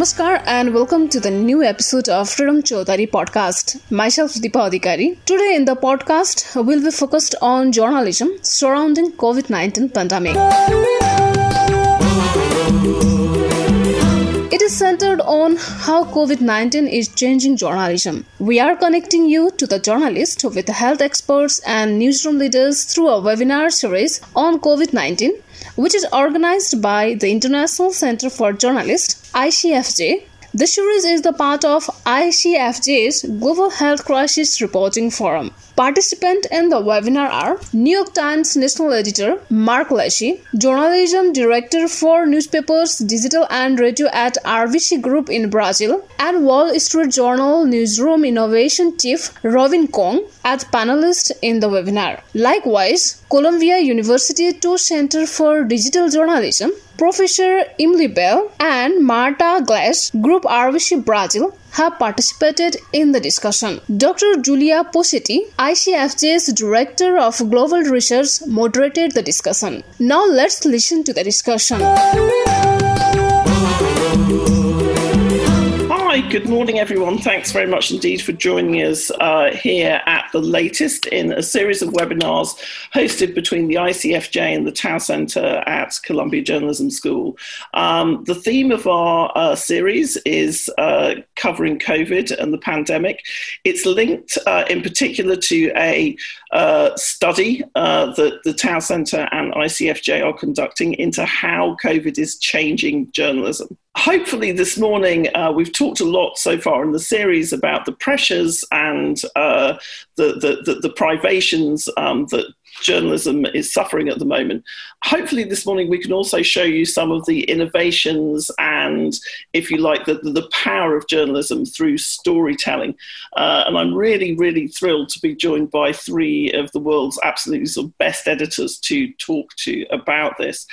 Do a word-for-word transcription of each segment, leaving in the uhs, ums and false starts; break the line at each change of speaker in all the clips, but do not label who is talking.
Namaskar and welcome to the new episode of Freedom Chaudhary podcast. Myself Deepa Adhikari. Today in the podcast, we'll be focused on journalism surrounding covid nineteen pandemic. It is centered on how covid nineteen is changing journalism. We are connecting you to the journalists with health experts and newsroom leaders through a webinar series on covid nineteen, which is organized by the International Center for Journalists, I C F J. The series is the part of I C F J's Global Health Crisis Reporting Forum. Participants in the webinar are New York Times National Editor Mark Lachey, Journalism Director for Newspapers, Digital and Radio at R V C Group in Brazil, and Wall Street Journal Newsroom Innovation Chief Robin Kong as panelists in the webinar. Likewise, Columbia University Tour Center for Digital Journalism, Professor Emily Bell and Marta Glass, Group R V C Brazil, have participated in the discussion. Doctor Julia Posetti, I C F J's Director of Global Research, moderated the discussion. Now let's listen to the discussion.
Hi, good morning everyone. Thanks very much indeed for joining us uh, here at the latest in a series of webinars hosted between the I C F J and the Tow Center at Columbia Journalism School. Um, the theme of our uh, series is uh, covering COVID and the pandemic. It's linked uh, in particular to a uh, study uh, that the Tow Center and I C F J are conducting into how COVID is changing journalism. Hopefully this morning uh, we've talked a lot so far in the series about the pressures and uh, the, the, the, the privations um, that journalism is suffering at the moment. Hopefully this morning we can also show you some of the innovations and, if you like, the, the power of journalism through storytelling. Uh, and I'm really, really thrilled to be joined by three of the world's absolutely sort of best editors to talk to about this.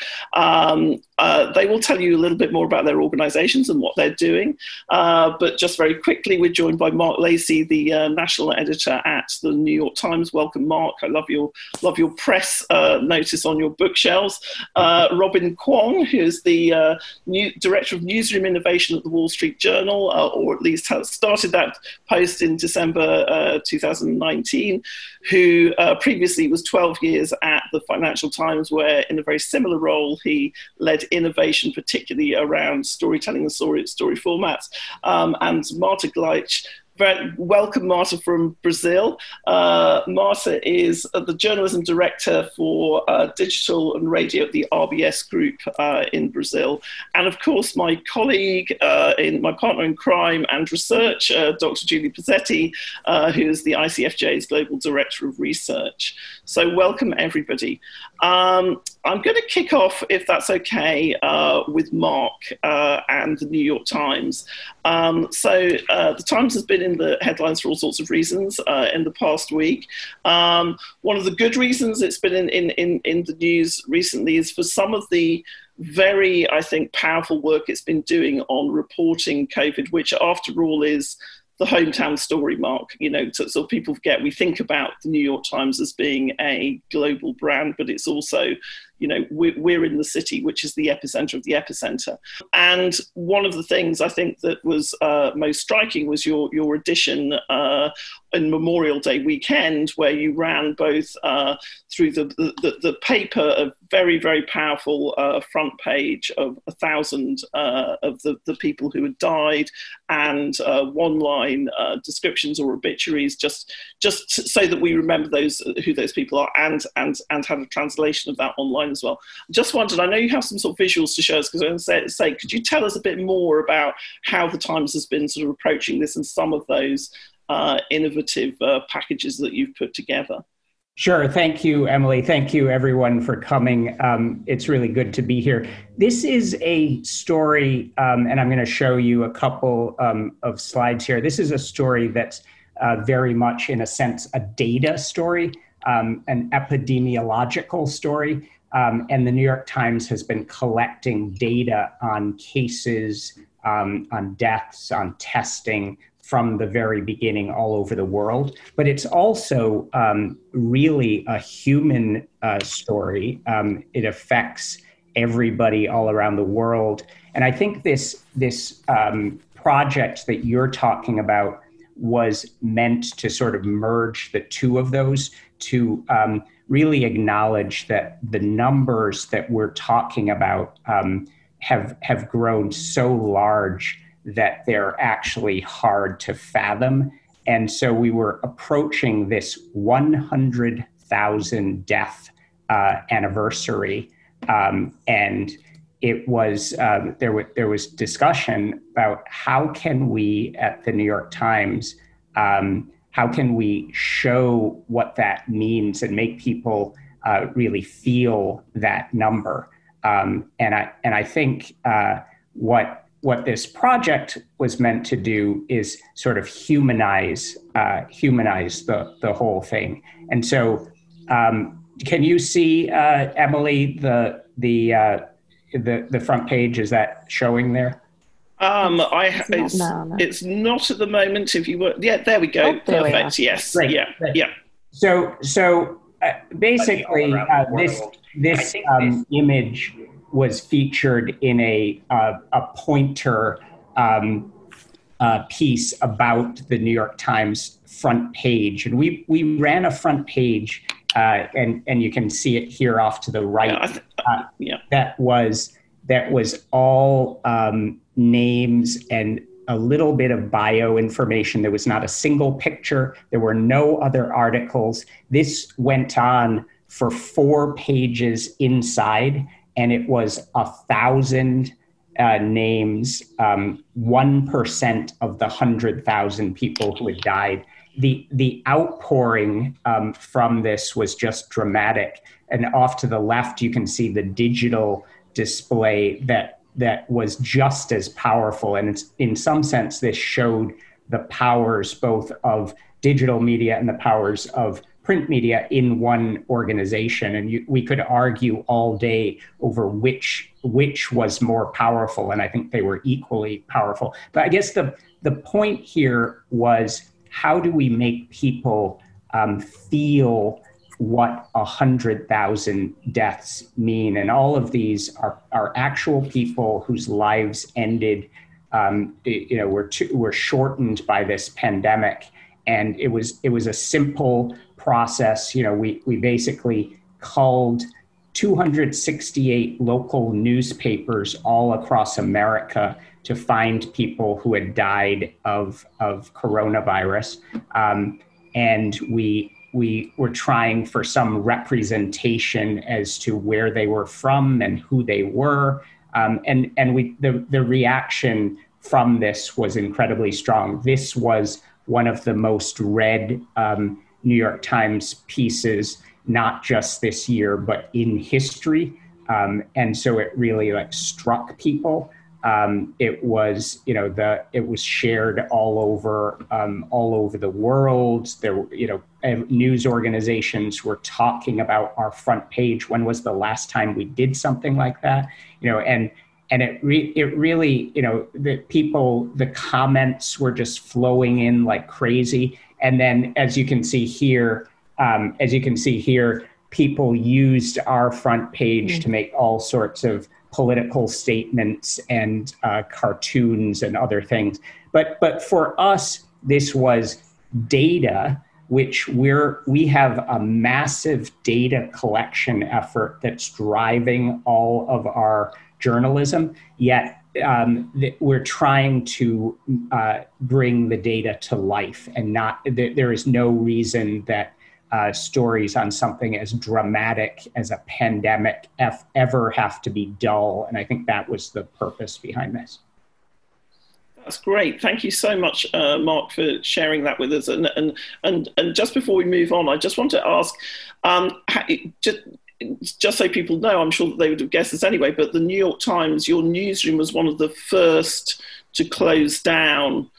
Um, uh, they will tell you a little bit more about their organizations and what they're doing. Uh, but just very quickly, we're joined by Mark Lachey, the uh, national editor at the New York Times. Welcome, Mark. I love your love your press uh, notice on your bookshelves. Uh, Robin Kong, who is the uh, new director of newsroom innovation at the Wall Street Journal, uh, or at least has started that post in December uh, two thousand nineteen, who uh, previously was twelve years at the Financial Times, where in a very similar role he led innovation, particularly around storytelling and story, story formats. Um, and Marta Glass. Very welcome, Marta, from Brazil. Uh, Marta is uh, the journalism director for uh, digital and radio at the R B S Group uh, in Brazil. And of course, my colleague, uh, in my partner in crime and research, uh, Doctor Julia Posetti, uh, who is the I C F J's Global Director of Research. So welcome, everybody. Um, I'm going to kick off, if that's okay, uh, with Mark uh, and the New York Times. Um, so uh, the Times has been in the headlines for all sorts of reasons uh, in the past week. Um, one of the good reasons it's been in, in, in, in the news recently is for some of the very, I think, powerful work it's been doing on reporting COVID, which after all is the hometown story, Mark. You know, so, so people forget, we think about the New York Times as being a global brand, but it's also, you know, we're, we're in the city, which is the epicenter of the epicenter. And one of the things I think that was uh, most striking was your, your edition uh, in Memorial Day weekend, where you ran both uh, through the, the, the paper, a very, very powerful uh, front page of a thousand uh, of the, the people who had died, and uh, one-line uh, descriptions or obituaries, just just so that we remember those who those people are, and and and have a translation of that online as well. Just wondered, I know you have some sort of visuals to show us, because I was going to say, could you tell us a bit more about how the Times has been sort of approaching this and some of those uh, innovative uh, packages that you've put together?
Sure. Thank you, Emily. Thank you, everyone, for coming. Um, it's really good to be here. This is a story, um, and I'm going to show you a couple um, of slides here. This is a story that's uh, very much, in a sense, a data story, um, an epidemiological story. Um, and the New York Times has been collecting data on cases, um, on deaths, on testing, from the very beginning all over the world. But it's also um, really a human uh, story. Um, it affects everybody all around the world. And I think this, this um, project that you're talking about was meant to sort of merge the two of those, to um, really acknowledge that the numbers that we're talking about um, have have grown so large that they're actually hard to fathom. And so we were approaching this one hundred thousand death uh, anniversary, um, and it was um, there was there was discussion about how can we at the New York Times um, how can we show what that means and make people uh, really feel that number. Um, and I and I think uh, what what this project was meant to do is sort of humanize uh, humanize the the whole thing. And so, um, can you see, uh, Emily, the the uh, the the front page? Is that showing there?
Um, I
it's not,
it's,
no, no.
it's not at the moment. If you were, yeah, there we go.
Oh, there
Perfect.
we
Yes.
Right,
Yeah.
right.
Yeah.
So so uh, basically, uh, this this um, image was featured in a uh, a pointer um, uh, piece about the New York Times front page, and we we ran a front page, uh, and and you can see it here off to the right.
Yeah. I th-
uh,
yeah.
That was that was all um, names and a little bit of bio information. There was not a single picture. There were no other articles. This went on for four pages inside, and it was a thousand uh, names, um, one percent of the one hundred thousand people who had died. The, the outpouring um, from this was just dramatic. And off to the left, you can see the digital display that that was just as powerful. And it's, in some sense, this showed the powers both of digital media and the powers of print media in one organization. And you, we could argue all day over which which was more powerful. And I think they were equally powerful. But I guess the, the point here was, how do we make people um, feel what a hundred thousand deaths mean? And all of these are, are actual people whose lives ended, um, you know, were, too, were shortened by this pandemic. And it was, it was a simple process. You know, we, we basically culled two hundred sixty-eight local newspapers all across America to find people who had died of, of coronavirus. Um, and we, we were trying for some representation as to where they were from and who they were. Um, and and we the, the reaction from this was incredibly strong. This was one of the most read um, New York Times pieces, not just this year, but in history. Um, and so it really like struck people. Um, it was, you know, the it was shared all over, um, all over the world. There were, you know, news organizations were talking about our front page. When was the last time we did something like that? You know, and and it re- it really, you know, the people, the comments were just flowing in like crazy. And then, as you can see here, um, as you can see here, people used our front page mm-hmm. to make all sorts of political statements and uh, cartoons and other things. But but for us, this was data, which we're we have a massive data collection effort that's driving all of our journalism. Yet um, th- we're trying to uh, bring the data to life, and not th- there is no reason that Uh, stories on something as dramatic as a pandemic f- ever have to be dull. And I think that was the purpose behind this.
That's great. Thank you so much, uh, Mark, for sharing that with us. And, and and and just before we move on, I just want to ask, um, just, just so people know, I'm sure that they would have guessed this anyway, but the New York Times, your newsroom was one of the first to close down.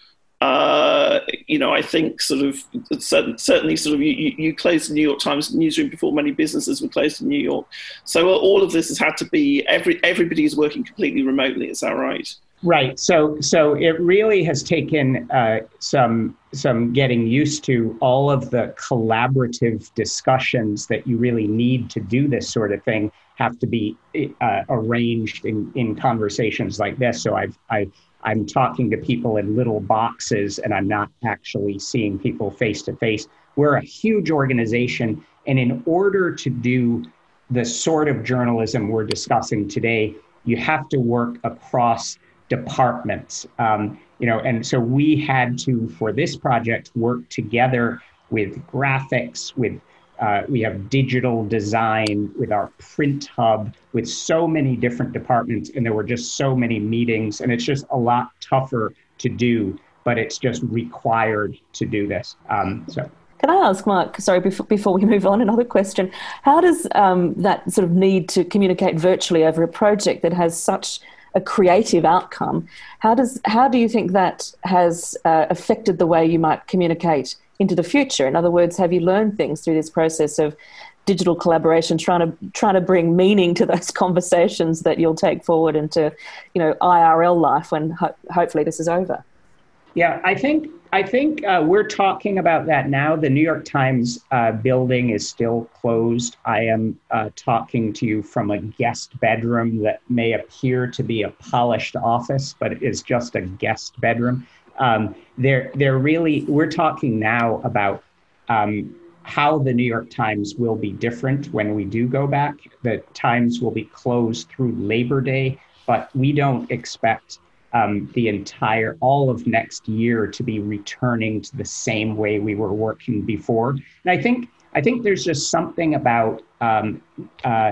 Uh, you know, I think sort of certainly sort of you, you closed the New York Times newsroom before many businesses were closed in New York. So all of this has had to be, every everybody is working completely remotely. Is that right?
Right. So so it really has taken uh, some some getting used to all of the collaborative discussions that you really need to do this sort of thing have to be uh, arranged in, in conversations like this. So I've I I'm talking to people in little boxes and I'm not actually seeing people face to face. We're a huge organization, and in order to do the sort of journalism we're discussing today, you have to work across departments, um, you know, and so we had to, for this project, work together with graphics, with uh, we have digital design, with our print hub, with so many different departments, and there were just so many meetings, and it's just a lot tougher to do, but it's just required to do this. Um, so.
Can I ask, Mark, sorry, before, before we move on, another question. How does um, that sort of need to communicate virtually over a project that has such a creative outcome, how does how do you think that has uh, affected the way you might communicate into the future? In other words, have you learned things through this process of digital collaboration, trying to trying to bring meaning to those conversations that you'll take forward into, you know, I R L life when ho- hopefully this is over?
Yeah, I think I think uh, we're talking about that now. The New York Times uh, building is still closed. I am uh, talking to you from a guest bedroom that may appear to be a polished office, but is just a guest bedroom. Um, they're they're really we're talking now about um, how the New York Times will be different when we do go back. The Times will be closed through Labor Day, but we don't expect Um, the entire, all of next year to be returning to the same way we were working before. And I think, I think there's just something about um, uh,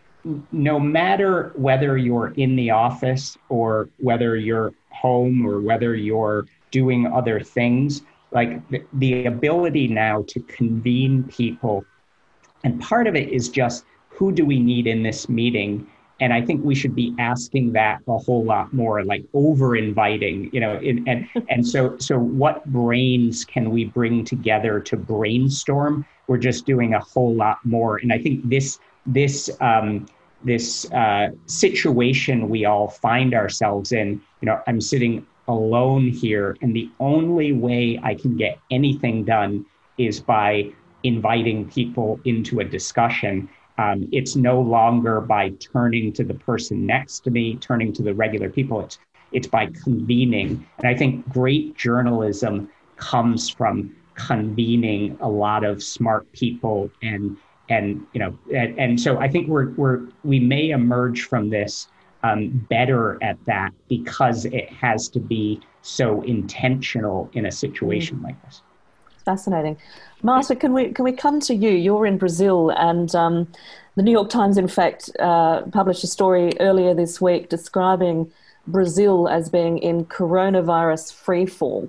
no matter whether you're in the office or whether you're home or whether you're doing other things, like the, the ability now to convene people. And part of it is just, who do we need in this meeting? And I think we should be asking that a whole lot more, like over inviting, you know, in, and and so so what brains can we bring together to brainstorm? We're just doing a whole lot more. And I think this this um, this uh, situation we all find ourselves in, you know, I'm sitting alone here, and the only way I can get anything done is by inviting people into a discussion. Um, it's no longer by turning to the person next to me, turning to the regular people. It's it's by convening. And I think great journalism comes from convening a lot of smart people, and and you know, and, and so I think we're we're we may emerge from this um, better at that because it has to be so intentional in a situation mm. like this.
Fascinating. Marta, can we can we come to you? You're in Brazil, and um, the New York Times, in fact, uh, published a story earlier this week describing Brazil as being in coronavirus freefall,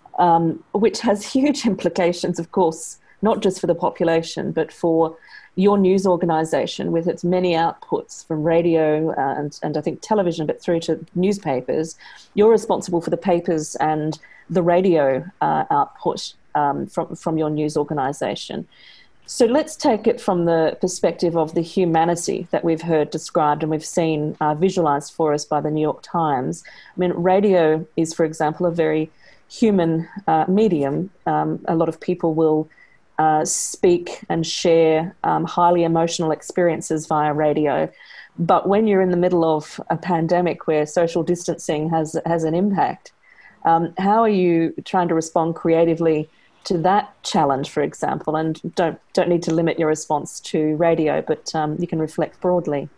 um, which has huge implications, of course, not just for the population, but for your news organization with its many outputs from radio and, and I think television, but through to newspapers. You're responsible for the papers and the radio uh, output um, from, from your news organization. So let's take it from the perspective of the humanity that we've heard described and we've seen uh, visualized for us by the New York Times. I mean, radio is, for example, a very human uh, medium. Um, a lot of people will uh, speak and share um, highly emotional experiences via radio. But when you're in the middle of a pandemic where social distancing has, has an impact, um, how are you trying to respond creatively to that challenge, for example? And don't don't need to limit your response to radio, but um, you can reflect broadly.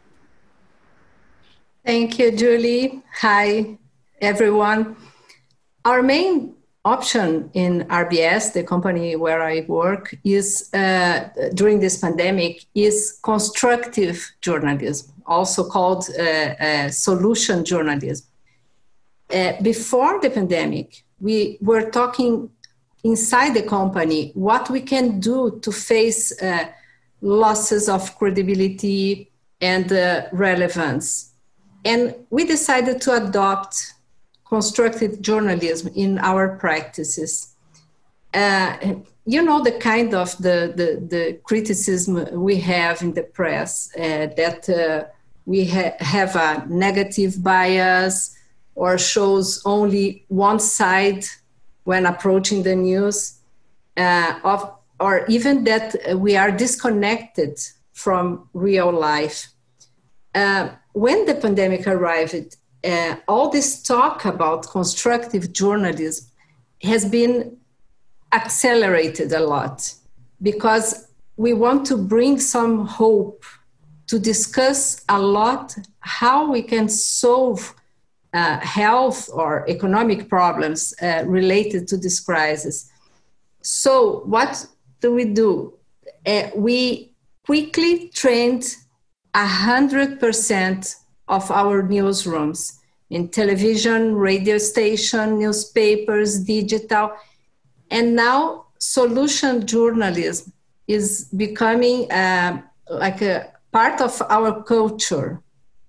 Thank you, Julie. Hi, everyone. Our main option in R B S, the company where I work, is uh, during this pandemic is constructive journalism, also called uh, uh, solution journalism. Uh, before the pandemic, we were talking inside the company what we can do to face uh, losses of credibility and uh, relevance. And we decided to adopt constructive journalism in our practices. Uh, you know, the kind of the, the, the criticism we have in the press, uh, that uh, we ha- have a negative bias, or shows only one side when approaching the news, uh, of, or even that we are disconnected from real life. Uh, when the pandemic arrived, uh, all this talk about constructive journalism has been accelerated a lot, because we want to bring some hope, to discuss a lot how we can solve uh, health or economic problems uh, related to this crisis. So what do we do? Uh, we quickly trained one hundred percent of our newsrooms in television, radio station, newspapers, digital, and now solution journalism is becoming uh, like a part of our culture.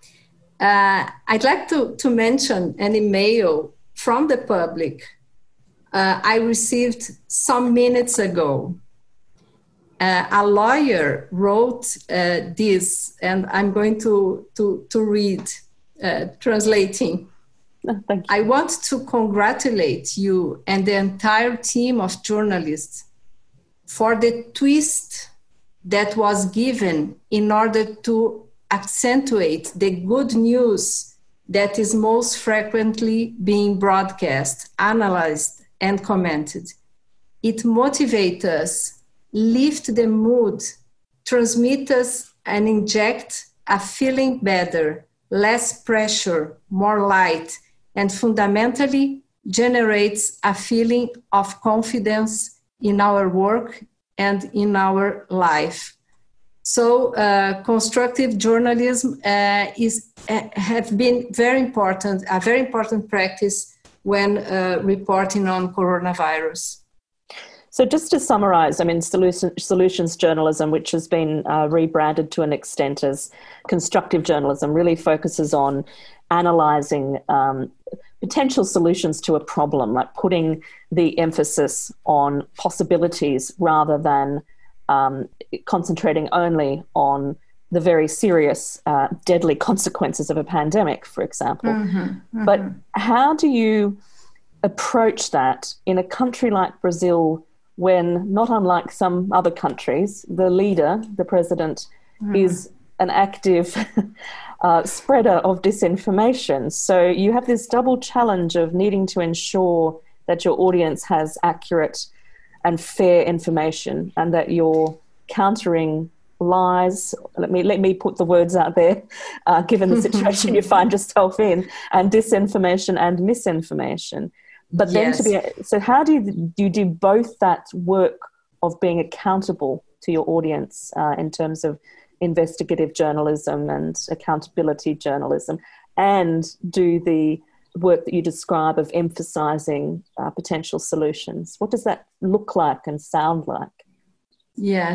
Uh, I'd like to, to mention an email from the public uh, I received some minutes ago. Uh, a lawyer wrote uh, this, and I'm going to, to, to read, uh, translating.
Oh, thank you.
I want to congratulate you and the entire team of journalists for the twist that was given in order to accentuate the good news that is most frequently being broadcast, analyzed, and commented. It motivates us, lift the mood, transmit us, and inject a feeling better, less pressure, more light, and fundamentally generates a feeling of confidence in our work and in our life. So uh, constructive journalism uh, is uh, have been very important, a very important practice when uh, reporting on coronavirus.
So just to summarize, I mean, solution, solutions journalism, which has been uh, rebranded to an extent as constructive journalism, really focuses on analysing um, potential solutions to a problem, like putting the emphasis on possibilities rather than um, concentrating only on the very serious, uh, deadly consequences of a pandemic, for example. Mm-hmm, mm-hmm. But how do you approach that in a country like Brazil, when, not unlike some other countries, the leader, the president, mm-hmm. is an active uh, spreader of disinformation? So you have this double challenge of needing to ensure that your audience has accurate and fair information, and that you're countering lies. Let me let me put the words out there, uh, given the situation you find yourself in, and disinformation and misinformation. But then yes. to be so, how do you, do you do both that work of being accountable to your audience uh, in terms of investigative journalism and accountability journalism, and do the work that you describe of emphasizing uh, potential solutions? What does that look like and sound like?
Yeah.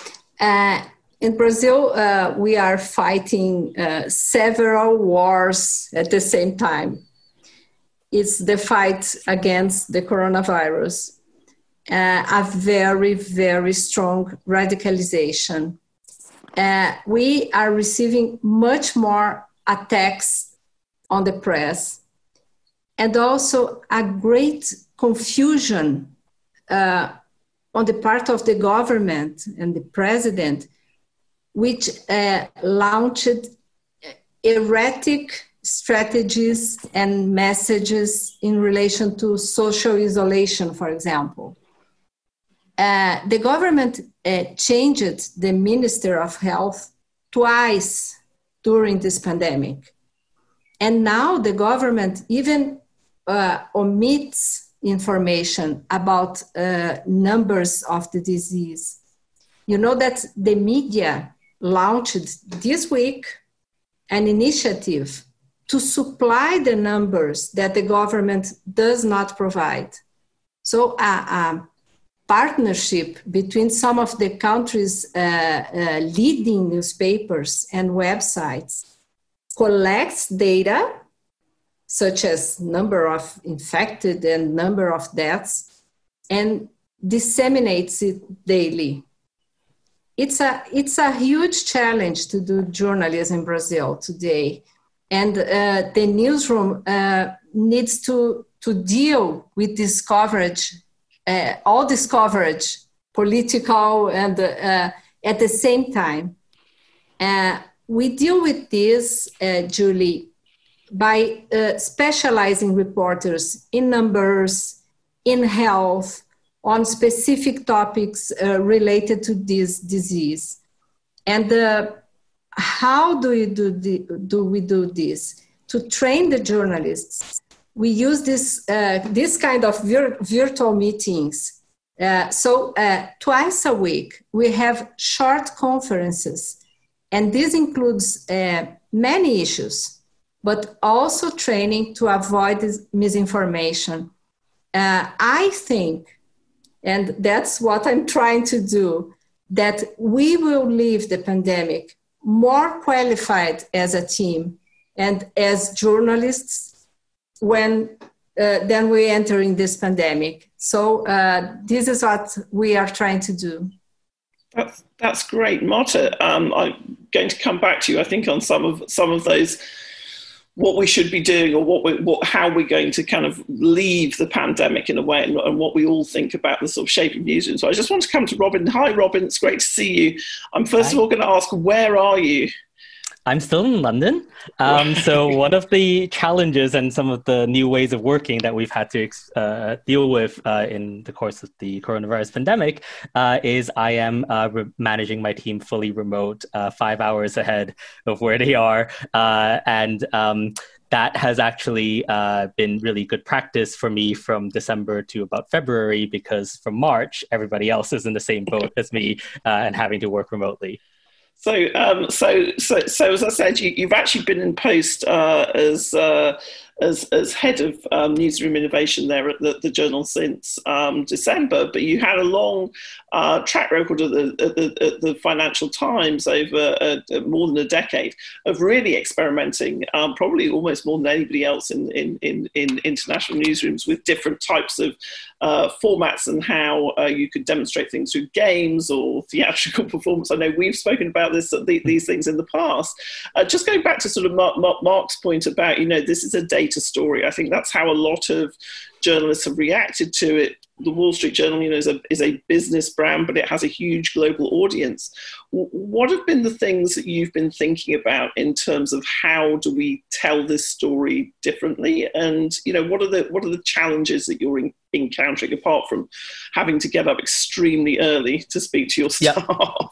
Uh, in Brazil, uh, we are fighting uh, several wars at the same time. It's the fight against the coronavirus, uh, a very, very strong radicalization. Uh, we are receiving much more attacks on the press, and also a great confusion uh, on the part of the government and the president, which uh, launched erratic strategies and messages in relation to social isolation, for example. Uh, the government uh, changed the Minister of Health twice during this pandemic. And now the government even uh, omits information about uh, numbers of the disease. You know that the media launched this week an initiative to supply the numbers that the government does not provide. So a, a partnership between some of the country's uh, uh, leading newspapers and websites collects data such as number of infected and number of deaths, and disseminates it daily. It's a, it's a huge challenge to do journalism in Brazil today. and uh, the newsroom uh, needs to, to deal with this coverage, uh, all this coverage, political and uh, at the same time. Uh, we deal with this, uh, Julie, by uh, specializing reporters in numbers, in health, on specific topics uh, related to this disease. And uh, how do, we do, the, do we do this? To train the journalists, we use this, uh, this kind of vir- virtual meetings. Uh, so uh, twice a week, we have short conferences, and this includes uh, many issues, but also training to avoid this misinformation. Uh, I think, and that's what I'm trying to do, that we will leave the pandemic more qualified as a team and as journalists when uh, then we enter in this pandemic. So uh, this is what we are trying to do.
That's that's great, Marta. Um, I'm going to come back to you, I think, on some of some of those, what we should be doing, or what we, what how we're going to kind of leave the pandemic in a way, and, and what we all think about the sort of shape of newsroom. So I just want to come to Robin. Hi, Robin. It's great to see you. I'm first
Hi.
of all going to ask, where are you?
I'm still in London. Um, so one of the challenges and some of the new ways of working that we've had to uh, deal with uh, in the course of the coronavirus pandemic uh, is I am uh, re- managing my team fully remote, uh, five hours ahead of where they are. Uh, and um, that has actually uh, been really good practice for me from December to about February, because from March, everybody else is in the same boat as me uh, and having to work remotely.
So, um, so, so, so, as I said, you, you've actually been in post uh, as uh, as as head of um, newsroom innovation there at the, the Journal since um, December. But you had a long uh, track record at the, at the, at the Financial Times over uh, more than a decade of really experimenting, um, probably almost more than anybody else in in in, in international newsrooms, with different types of uh, formats and how uh, you could demonstrate things through games or theatrical performance. I know we've spoken about this these things in the past. Uh, just going back to sort of Mark, Mark, Mark's point about, you know, this is a data story. I think that's how a lot of journalists have reacted to it. The Wall Street Journal, you know, is a, is a business brand, but it has a huge global audience. W- what have been the things that you've been thinking about in terms of how do we tell this story differently? And, you know, what are the what are the challenges that you're in, encountering, apart from having to get up extremely early to speak to your staff?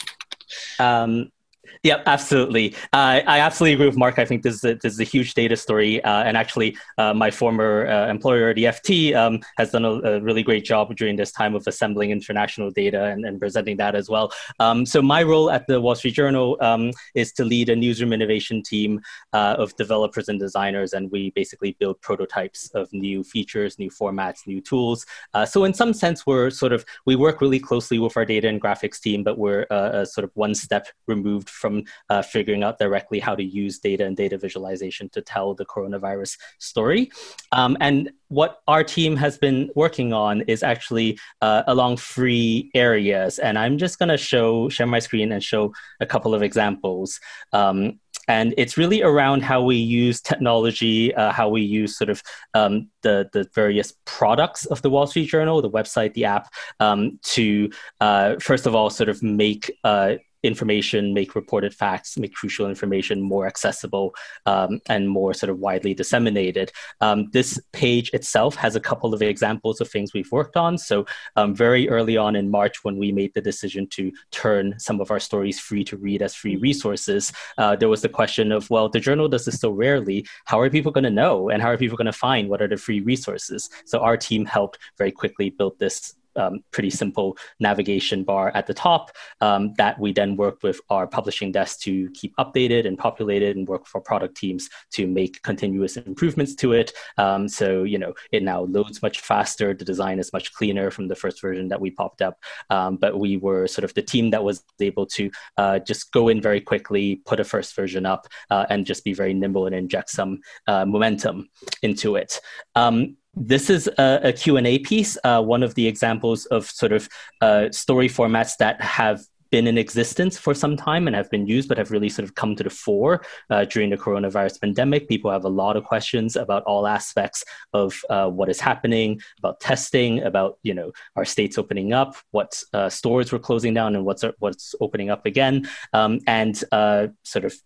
Yep. Um, Yeah, absolutely. Uh, I absolutely agree with Mark. I think this is a, this is a huge data story. Uh, and actually, uh, my former uh, employer, the F T, um, has done a, a really great job during this time of assembling international data and, and presenting that as well. Um, so my role at the Wall Street Journal um, is to lead a newsroom innovation team uh, of developers and designers. And we basically build prototypes of new features, new formats, new tools. Uh, so in some sense, we're sort of, we work really closely with our data and graphics team, but we're uh, a sort of one step removed from From uh, figuring out directly how to use data and data visualization to tell the coronavirus story. Um, and what our team has been working on is actually uh, along three areas. And I'm just going to show share my screen and show a couple of examples. Um, And it's really around how we use technology, uh, how we use sort of um, the, the various products of the Wall Street Journal, the website, the app, um, to uh, first of all, sort of make uh, information, make reported facts, make crucial information more accessible um, and more sort of widely disseminated. Um, this page itself has a couple of examples of things we've worked on. So um, very early on in March, when we made the decision to turn some of our stories free to read as free resources, uh, there was the question of, well, the journal does this so rarely. How are people going to know? And how are people going to find what are the free resources? So our team helped very quickly build this Um, pretty simple navigation bar at the top um, that we then worked with our publishing desk to keep updated and populated, and work for product teams to make continuous improvements to it. Um, so, you know, it now loads much faster. The design is much cleaner from the first version that we popped up. Um, but we were sort of the team that was able to uh, just go in very quickly, put a first version up, uh, and just be very nimble and inject some uh, momentum into it. Um, This is a, a Q and A piece, uh, one of the examples of sort of uh, story formats that have been in existence for some time and have been used, but have really sort of come to the fore uh, during the coronavirus pandemic. People have a lot of questions about all aspects of uh, what is happening, about testing, about, you know, our states opening up, what uh, stores were closing down and what's what's opening up again, um, and uh, sort of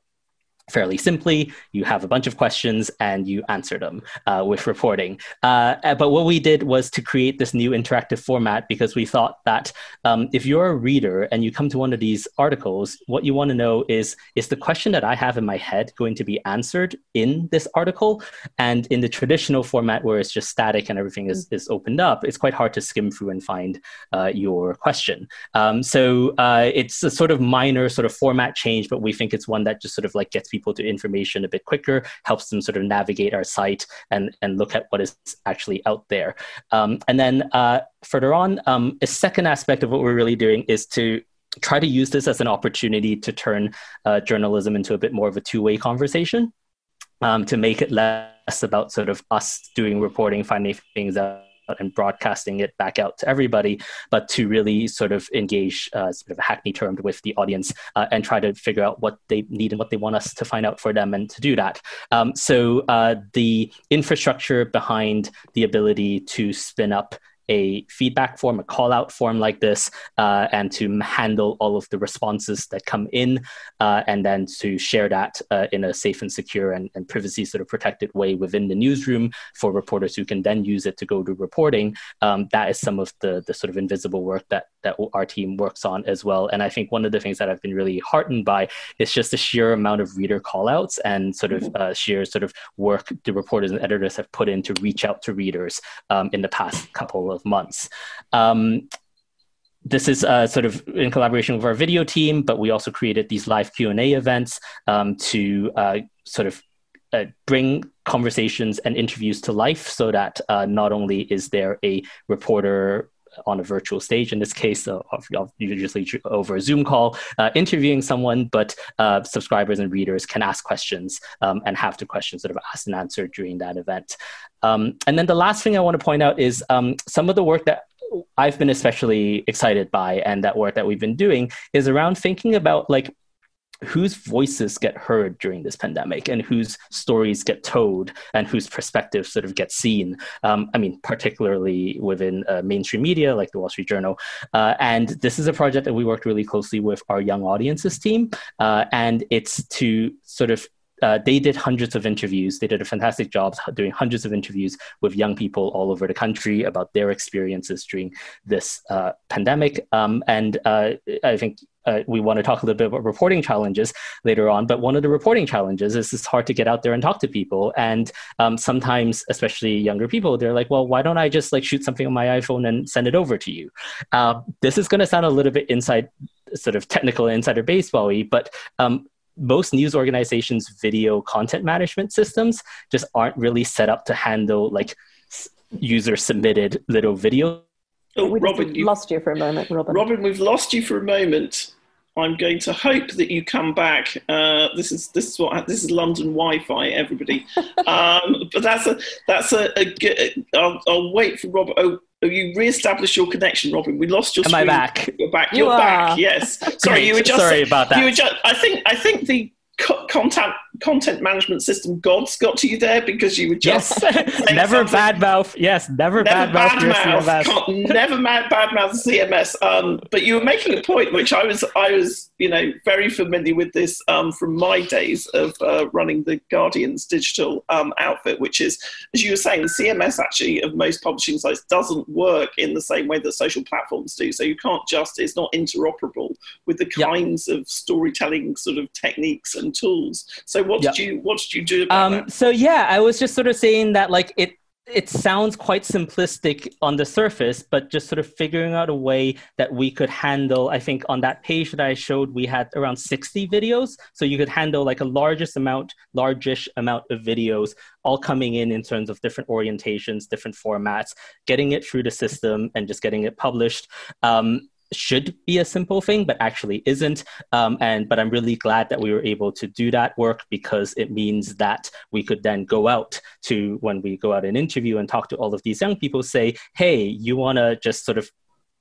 fairly simply, you have a bunch of questions and you answer them uh, with reporting. Uh, but what we did was to create this new interactive format because we thought that um, if you're a reader and you come to one of these articles, what you want to know is, is the question that I have in my head going to be answered in this article? And in the traditional format where it's just static and everything is, is opened up, it's quite hard to skim through and find uh, your question. Um, so uh, it's a sort of minor sort of format change, but we think it's one that just sort of like gets people people to information a bit quicker, helps them sort of navigate our site and, and look at what is actually out there. Um, and then uh, further on, um, a second aspect of what we're really doing is to try to use this as an opportunity to turn uh, journalism into a bit more of a two-way conversation, um, to make it less about sort of us doing reporting, finding things out, and broadcasting it back out to everybody, but to really sort of engage, uh, sort of a hackney termed, with the audience uh, and try to figure out what they need and what they want us to find out for them, and to do that. Um, so uh, the infrastructure behind the ability to spin up a feedback form, a call out form like this, uh, and to handle all of the responses that come in, uh, and then to share that uh, in a safe and secure and, and privacy sort of protected way within the newsroom for reporters who can then use it to go to reporting. Um, that is some of the, the sort of invisible work that, that our team works on as well. And I think one of the things that I've been really heartened by is just the sheer amount of reader call outs and sort of uh, sheer sort of work the reporters and editors have put in to reach out to readers um, in the past couple of months. Um, this is uh, sort of in collaboration with our video team, but we also created these live Q and A events um, to uh, sort of uh, bring conversations and interviews to life, so that uh, not only is there a reporter on a virtual stage, in this case, uh, usually over a Zoom call, uh, interviewing someone, but uh, subscribers and readers can ask questions um, and have the questions sort of asked and answered during that event. Um, and then the last thing I want to point out is um, some of the work that I've been especially excited by, and that work that we've been doing, is around thinking about like whose voices get heard during this pandemic and whose stories get told and whose perspectives sort of get seen. Um, I mean, particularly within uh, mainstream media like the Wall Street Journal. Uh, and this is a project that we worked really closely with our young audiences team. Uh, and it's to sort of Uh, they did hundreds of interviews. They did a fantastic job doing hundreds of interviews with young people all over the country about their experiences during this uh, pandemic. Um, and uh, I think uh, we want to talk a little bit about reporting challenges later on. But one of the reporting challenges is it's hard to get out there and talk to people. And um, sometimes, especially younger people, they're like, well, why don't I just like shoot something on my iPhone and send it over to you? Uh, this is going to sound a little bit inside, sort of technical insider baseball-y, but um, most news organizations' video content management systems just aren't really set up to handle like user submitted little video.
Oh, we Robin, you lost you for a moment, Robin.
Robin, we've lost you for a moment. I'm going to hope that you come back. Uh, this is this is what this is London Wi-Fi, everybody. um, but that's a that's a, a good. I'll, I'll wait for Robin. Oh, you re-established your connection, Robin. We lost your.
Am
screen.
I back?
You're back.
You
You're
are.
back. Yes. Sorry, you were just.
Sorry about that.
You were just. I think. I think the co- content content management system gods got to you there, because you were just.
Yes. Never badmouth. Yes. Never,
never
badmouth.
Bad bad never mad badmouth the C M S. Um, but you were making a point, which I was. I was. You know, very familiar with this um, from my days of uh, running the Guardian's digital um, outfit, which is, as you were saying, the C M S actually of most publishing sites doesn't work in the same way that social platforms do. So you can't just, it's not interoperable with the kinds yep. of storytelling sort of techniques and tools. So what yep. did you what did you do about
um,
that?
So yeah, I was just sort of saying that like it It sounds quite simplistic on the surface, but just sort of figuring out a way that we could handle, I think on that page that I showed, we had around sixty videos. So you could handle like a largest amount, largish amount of videos, all coming in in terms of different orientations, different formats, getting it through the system and just getting it published. Um, should be a simple thing, but actually isn't. Um, and but I'm really glad that we were able to do that work, because it means that we could then go out to, when we go out and interview and talk to all of these young people, say, hey, you want to just sort of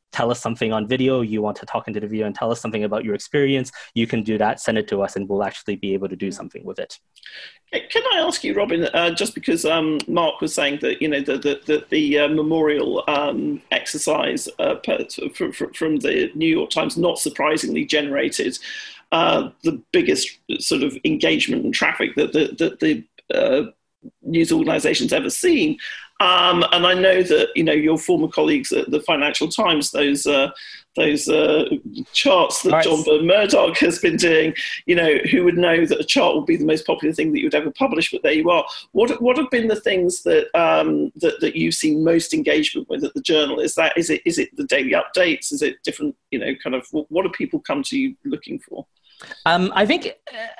tell us something on video, you want to talk into the video and tell us something about your experience, you can do that, send it to us, and we'll actually be able to do something with it.
Can I ask you, Robin, uh, just because um, Mark was saying that, you know, the, the, the, the uh, memorial um, exercise uh, from, from the New York Times, not surprisingly generated uh, the biggest sort of engagement and traffic that the, that the uh, news organization's ever seen. Um, and I know that, you know, your former colleagues at the Financial Times, those uh, those uh, charts that John Burn-Murdoch has been doing, you know, who would know that a chart would be the most popular thing that you would ever publish, but there you are. What what have been the things that um, that, that you've seen most engagement with at the Journal? Is that, is it is it the daily updates? Is it different, you know, kind of, what do people come to you looking for?
Um, I think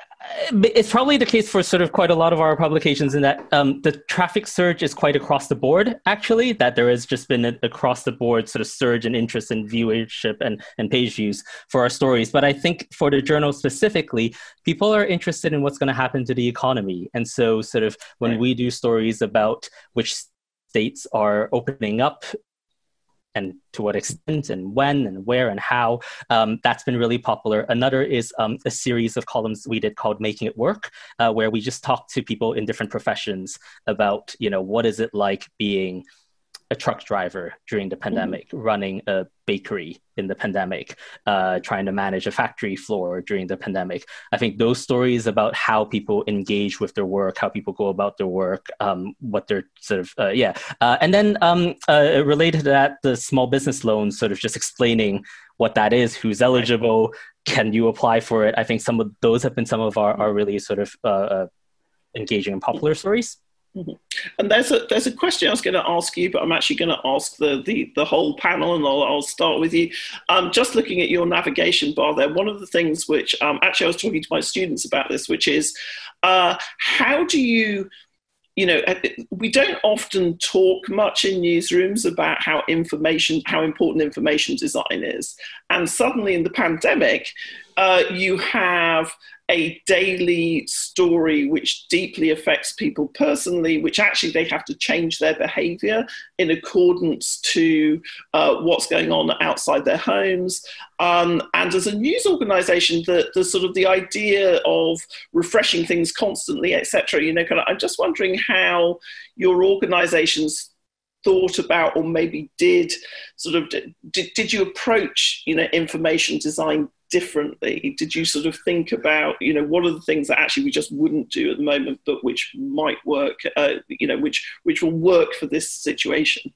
it's probably the case for sort of quite a lot of our publications in that um, the traffic surge is quite across the board, actually, that there has just been an across the board sort of surge in interest in viewership and, and page views for our stories. But I think for the Journal specifically, people are interested in what's going to happen to the economy. And so sort of when right. we do stories about which states are opening up, and to what extent and when and where and how, um, that's been really popular. Another is um, a series of columns we did called Making It Work, uh, where we just talk to people in different professions about, you know, what is it like being a truck driver during the pandemic, mm-hmm. running a bakery in the pandemic, uh, trying to manage a factory floor during the pandemic. I think those stories about how people engage with their work, how people go about their work, um, what they're sort of, uh, yeah. Uh, and then um, uh, related to that, the small business loans, sort of just explaining what that is, who's eligible, can you apply for it? I think some of those have been some of our, our really sort of uh, uh, engaging and popular stories.
Mm-hmm. And there's a there's a question I was going to ask you, but I'm actually going to ask the the, the whole panel, and I'll, I'll start with you. Um, just looking at your navigation bar there, one of the things which um, actually I was talking to my students about this, which is uh, how do you, you know, we don't often talk much in newsrooms about how information, how important information design is, and suddenly in the pandemic, uh, you have a daily story which deeply affects people personally, which actually they have to change their behavior in accordance to uh, what's going on outside their homes. Um, and as a news organization, the, the sort of the idea of refreshing things constantly, et cetera, you know, kind of, I'm just wondering how your organizations thought about, or maybe did sort of, did, did you approach, you know, information design differently? Did you sort of think about, you know, what are the things that actually we just wouldn't do at the moment, but which might work, uh, you know, which which will work for this situation?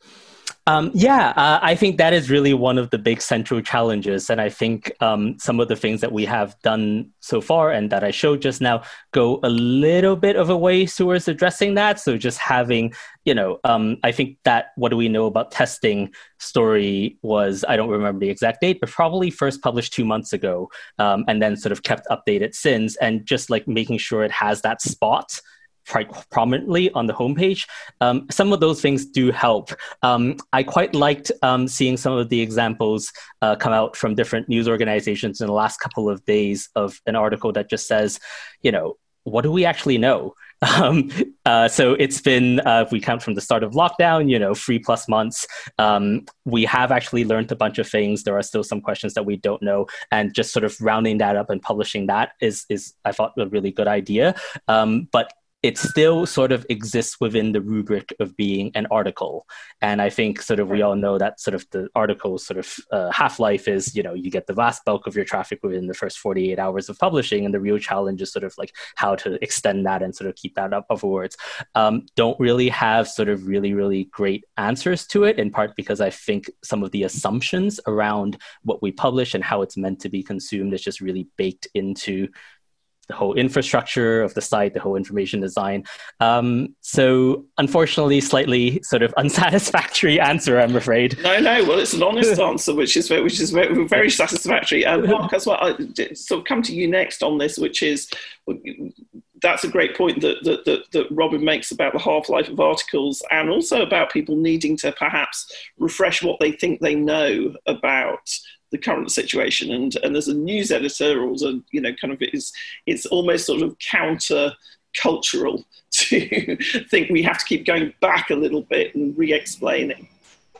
Um, yeah, uh, I think that is really one of the big central challenges. And I think um, some of the things that we have done so far and that I showed just now go a little bit of a way towards addressing that. So just having, you know, um, I think that What Do We Know About Testing story was, I don't remember the exact date, but probably first published two months ago, um, and then sort of kept updated since, and just like making sure it has that spot quite prominently on the homepage. Um, some of those things do help. Um, I quite liked um, seeing some of the examples uh, come out from different news organizations in the last couple of days of an article that just says, you know, what do we actually know? Um, uh, so it's been, uh, if we count from the start of lockdown, you know, three plus months, um, we have actually learned a bunch of things. There are still some questions that we don't know, and just sort of rounding that up and publishing that is, is I thought, a really good idea. Um, but it still sort of exists within the rubric of being an article. And I think sort of we all know that sort of the article's sort of uh, half-life is, you know, you get the vast bulk of your traffic within the first forty-eight hours of publishing. And the real challenge is sort of like how to extend that and sort of keep that up afterwards. Um, don't really have sort of really, really great answers to it, in part because I think some of the assumptions around what we publish and how it's meant to be consumed is just really baked into the whole infrastructure of the site, the whole information design. Um, so unfortunately, slightly sort of unsatisfactory answer, I'm afraid.
No, no, well, it's an honest answer, which is very, which is very, very satisfactory. And Mark, as well, I sort of come to you next on this, which is, that's a great point that, that, that, that Robin makes about the half-life of articles, and also about people needing to perhaps refresh what they think they know about the current situation. And, and as a news editor, or as a, you know, kind of, it's, it's almost sort of counter-cultural to think we have to keep going back a little bit and re-explaining.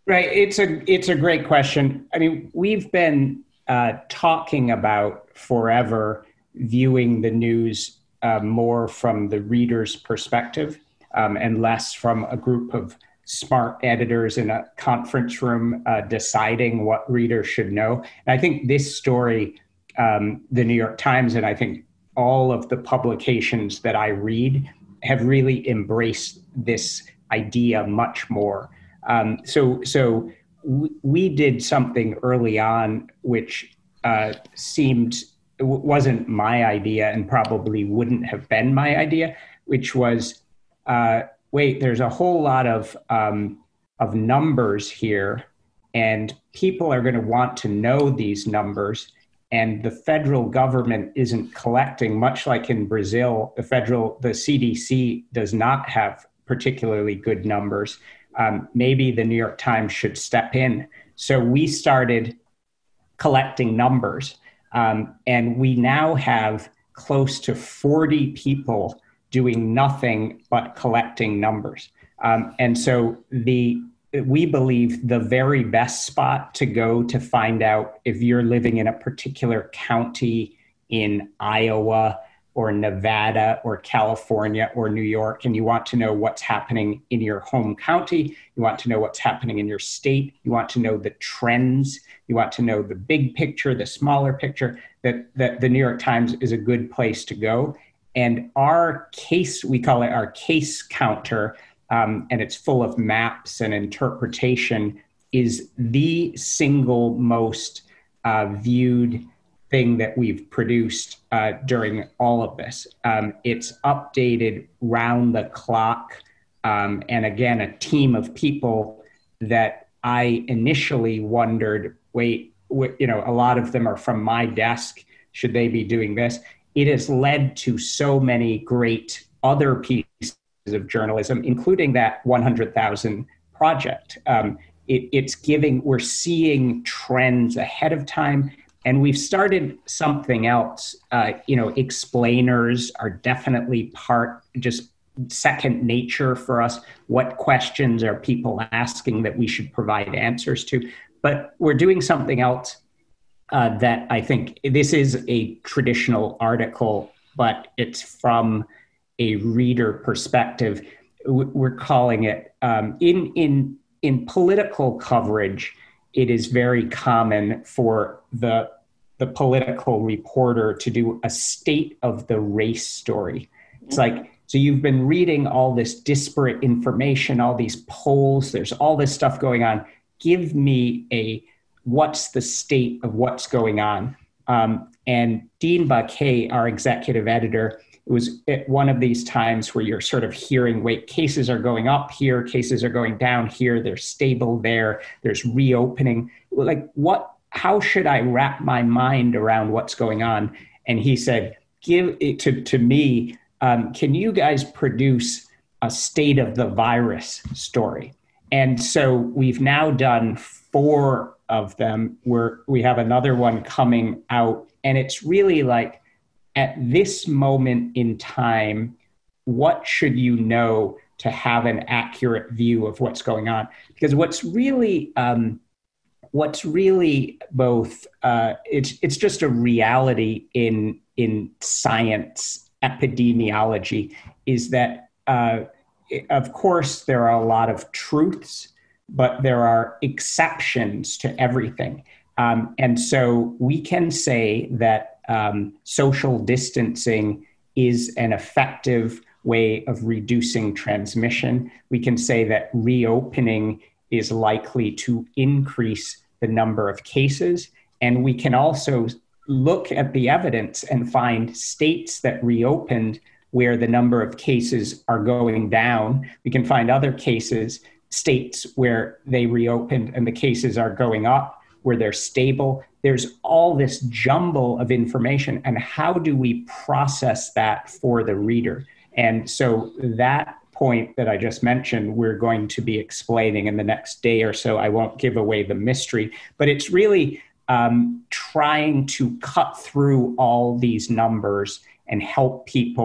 Right. It's a it's a great question. I mean, we've been uh, talking about forever viewing the news uh, more from the reader's perspective um, and less from a group of smart editors in a conference room uh, deciding what readers should know. And I think this story, um, the New York Times, and I think all of the publications that I read have really embraced this idea much more. Um, so so w- we did something early on which uh, seemed, w- wasn't my idea and probably wouldn't have been my idea, which was, uh, wait, there's a whole lot of um, of numbers here, and people are going to want to know these numbers, and the federal government isn't collecting, much like in Brazil, the federal, the C D C does not have particularly good numbers. Um, maybe the New York Times should step in. So we started collecting numbers, um, and we now have close to forty people doing nothing but collecting numbers. Um, and so the we believe the very best spot to go to find out if you're living in a particular county in Iowa or Nevada or California or New York, and you want to know what's happening in your home county, you want to know what's happening in your state, you want to know the trends, you want to know the big picture, the smaller picture, that, that the New York Times is a good place to go. And our case, we call it our case counter, um, and it's full of maps and interpretation, is the single most uh, viewed thing that we've produced uh, during all of this. Um, it's updated round the clock. Um, and again, a team of people that I initially wondered, wait, w- you know, a lot of them are from my desk. Should they be doing this? It has led to so many great other pieces of journalism, including that one hundred thousand project. Um, it, it's giving, we're seeing trends ahead of time. And we've started something else. Uh, you know, explainers are definitely part, just second nature for us. What questions are people asking that we should provide answers to? But we're doing something else uh, that I think, this is a traditional article, but it's from a reader perspective. We're calling it, um, in, in, in political coverage, it is very common for the the political reporter to do a state of the race story. It's like, so you've been reading all this disparate information, all these polls, there's all this stuff going on. Give me a, what's the state of what's going on? Um, and Dean Baquet, our executive editor, it was at one of these times where you're sort of hearing, wait, cases are going up here, cases are going down here, they're stable there, there's reopening. Like, what, how should I wrap my mind around what's going on? And he said, give it to, to me, um, can you guys produce a state of the virus story? And so we've now done four of them. We're, we have another one coming out, and it's really like, at this moment in time, what should you know to have an accurate view of what's going on? Because what's really, um, what's really both, uh, it's it's just a reality in in science epidemiology, is that, uh, of course, there are a lot of truths, but there are exceptions to everything. Um, and so we can say that um, social distancing is an effective way of reducing transmission. We can say that reopening is likely to increase the number of cases. And we can also look at the evidence and find states that reopened where the number of cases are going down. We can find other cases, states where they reopened and the cases are going up, where they're stable. There's all this jumble of information, and how do we process that for the reader? And so that point that I just mentioned, we're going to be explaining in the next day or so. I won't give away the mystery, but it's really um, trying to cut through all these numbers and help people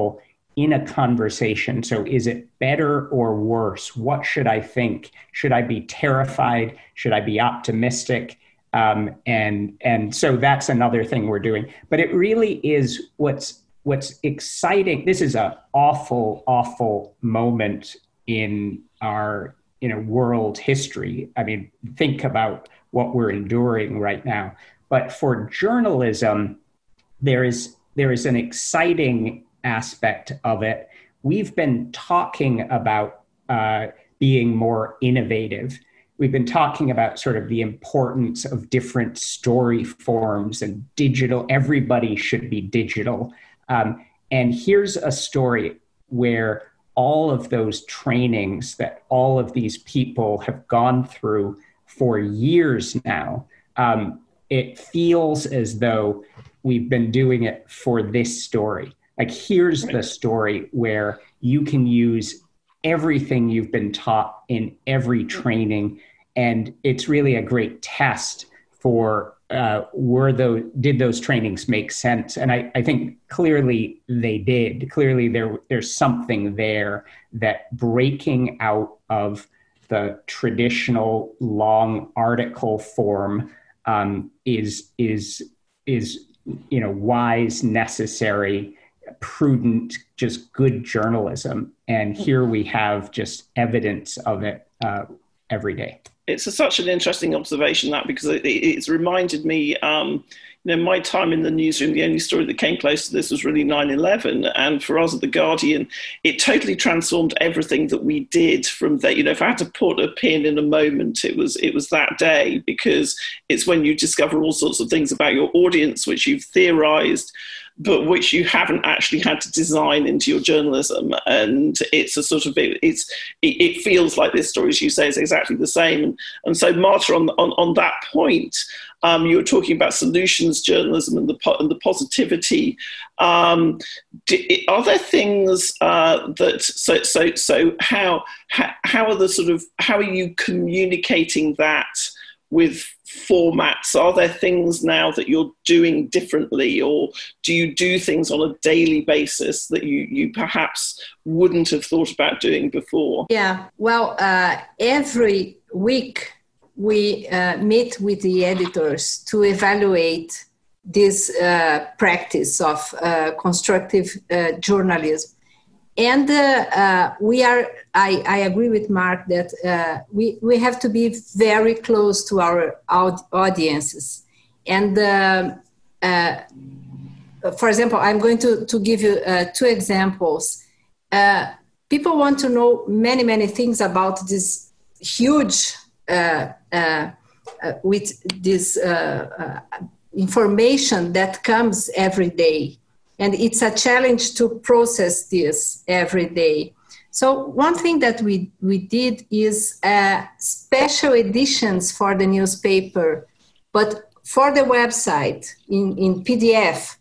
in a conversation. So is it better or worse? What should I think? Should I be terrified? Should I be optimistic? Um, and and so that's another thing we're doing. But it really is what's what's exciting. This is an awful, awful moment in our you know world history. I mean, think about what we're enduring right now. But for journalism, there is there is an exciting aspect of it. We've been talking about uh, being more innovative. We've been talking about sort of the importance of different story forms and digital. Everybody should be digital. Um, and here's a story where all of those trainings that all of these people have gone through for years now, um, it feels as though we've been doing it for this story. Like, here's the story where you can use everything you've been taught in every training. And it's really a great test for uh, were those, did those trainings make sense? And I, I think clearly they did. Clearly there there's something there that breaking out of the traditional long article form um, is is is you know wise, necessary, prudent, just good journalism. And here we have just evidence of it uh, every day.
It's a, such an interesting observation, that, because it, it's reminded me, um, you know, my time in the newsroom, the only story that came close to this was really nine eleven. And for us at The Guardian, it totally transformed everything that we did from there. You know, if I had to put a pin in a moment, it was it was that day, because it's when you discover all sorts of things about your audience, which you've theorized, but which you haven't actually had to design into your journalism. And it's a sort of, it, it's, it, it feels like this story, as you say, is exactly the same. And, and so, Marta, on, on, on that point, um, you were talking about solutions journalism and the, and the positivity. Um, do, are there things uh, that, so, so, so how, how, how are the sort of, how are you communicating that with formats? Are there things now that you're doing differently, or do you do things on a daily basis that you, you perhaps wouldn't have thought about doing before?
Yeah, well, uh, every week we uh, meet with the editors to evaluate this uh, practice of uh, constructive uh, journalism. And uh, uh, we are, I, I agree with Mark that uh, we, we have to be very close to our aud- audiences. And uh, uh, for example, I'm going to, to give you uh, two examples. Uh, people want to know many, many things about this huge, uh, uh, uh, with this uh, uh, information that comes every day. And it's a challenge to process this every day. So one thing that we, we did is uh, special editions for the newspaper, but for the website in, in P D F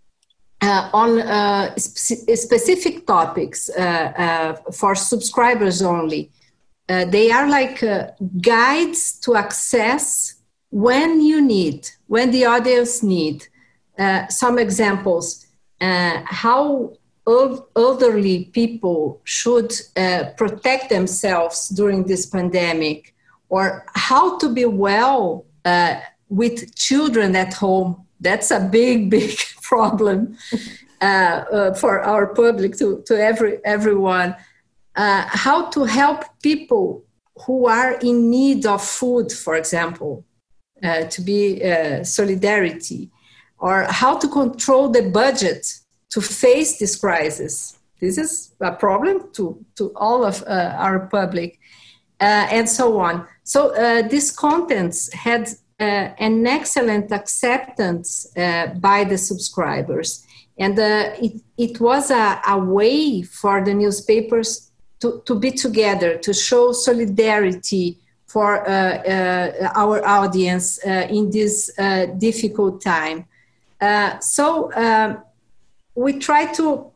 uh, on uh, spe- specific topics uh, uh, for subscribers only. Uh, they are like uh, guides to access when you need, when the audience need. Uh, some examples. Uh, how old, elderly people should uh, protect themselves during this pandemic, or how to be well uh, with children at home. That's a big, big problem uh, uh, for our public, to, to every everyone. Uh, how to help people who are in need of food, for example, uh, to be uh, solidarity. Or how to control the budget to face this crisis. This is a problem to, to all of uh, our public, uh, and so on. So uh, these contents had uh, an excellent acceptance uh, by the subscribers. And uh, it, it was a, a way for the newspapers to, to be together, to show solidarity for uh, uh, our audience uh, in this uh, difficult time. Uh, so um, we try to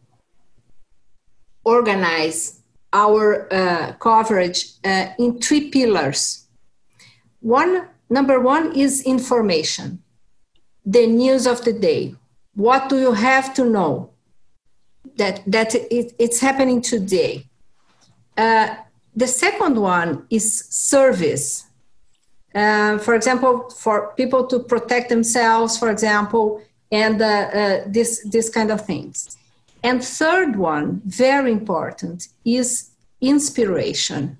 organize our uh, coverage uh, in three pillars. One, number one is information, the news of the day. What do you have to know? that that it, it's happening today. Uh, the second one is service. Uh, for example, for people to protect themselves, for example, and uh, uh, this this kind of things. And third one, very important, is inspiration,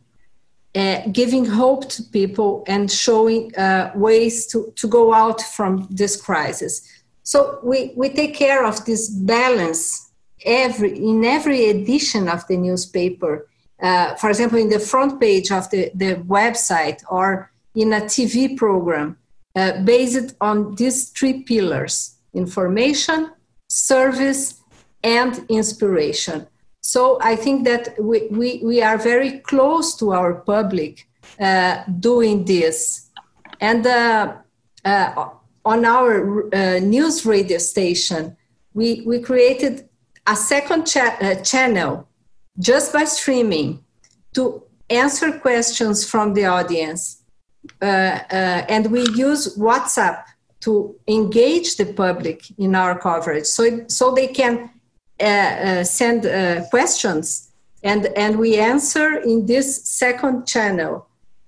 uh, giving hope to people and showing uh, ways to, to go out from this crisis. So we, we take care of this balance every in every edition of the newspaper. Uh, for example, in the front page of the, the website or in a T V program, uh, based on these three pillars: information, service, and inspiration. So I think that we, we, we are very close to our public uh, doing this. And uh, uh, on our uh, news radio station, we, we created a second cha- uh, channel just by streaming to answer questions from the audience. Uh, uh, and we use WhatsApp to engage the public in our coverage, so, it, so they can uh, uh, send uh, questions, and, and we answer in this second channel.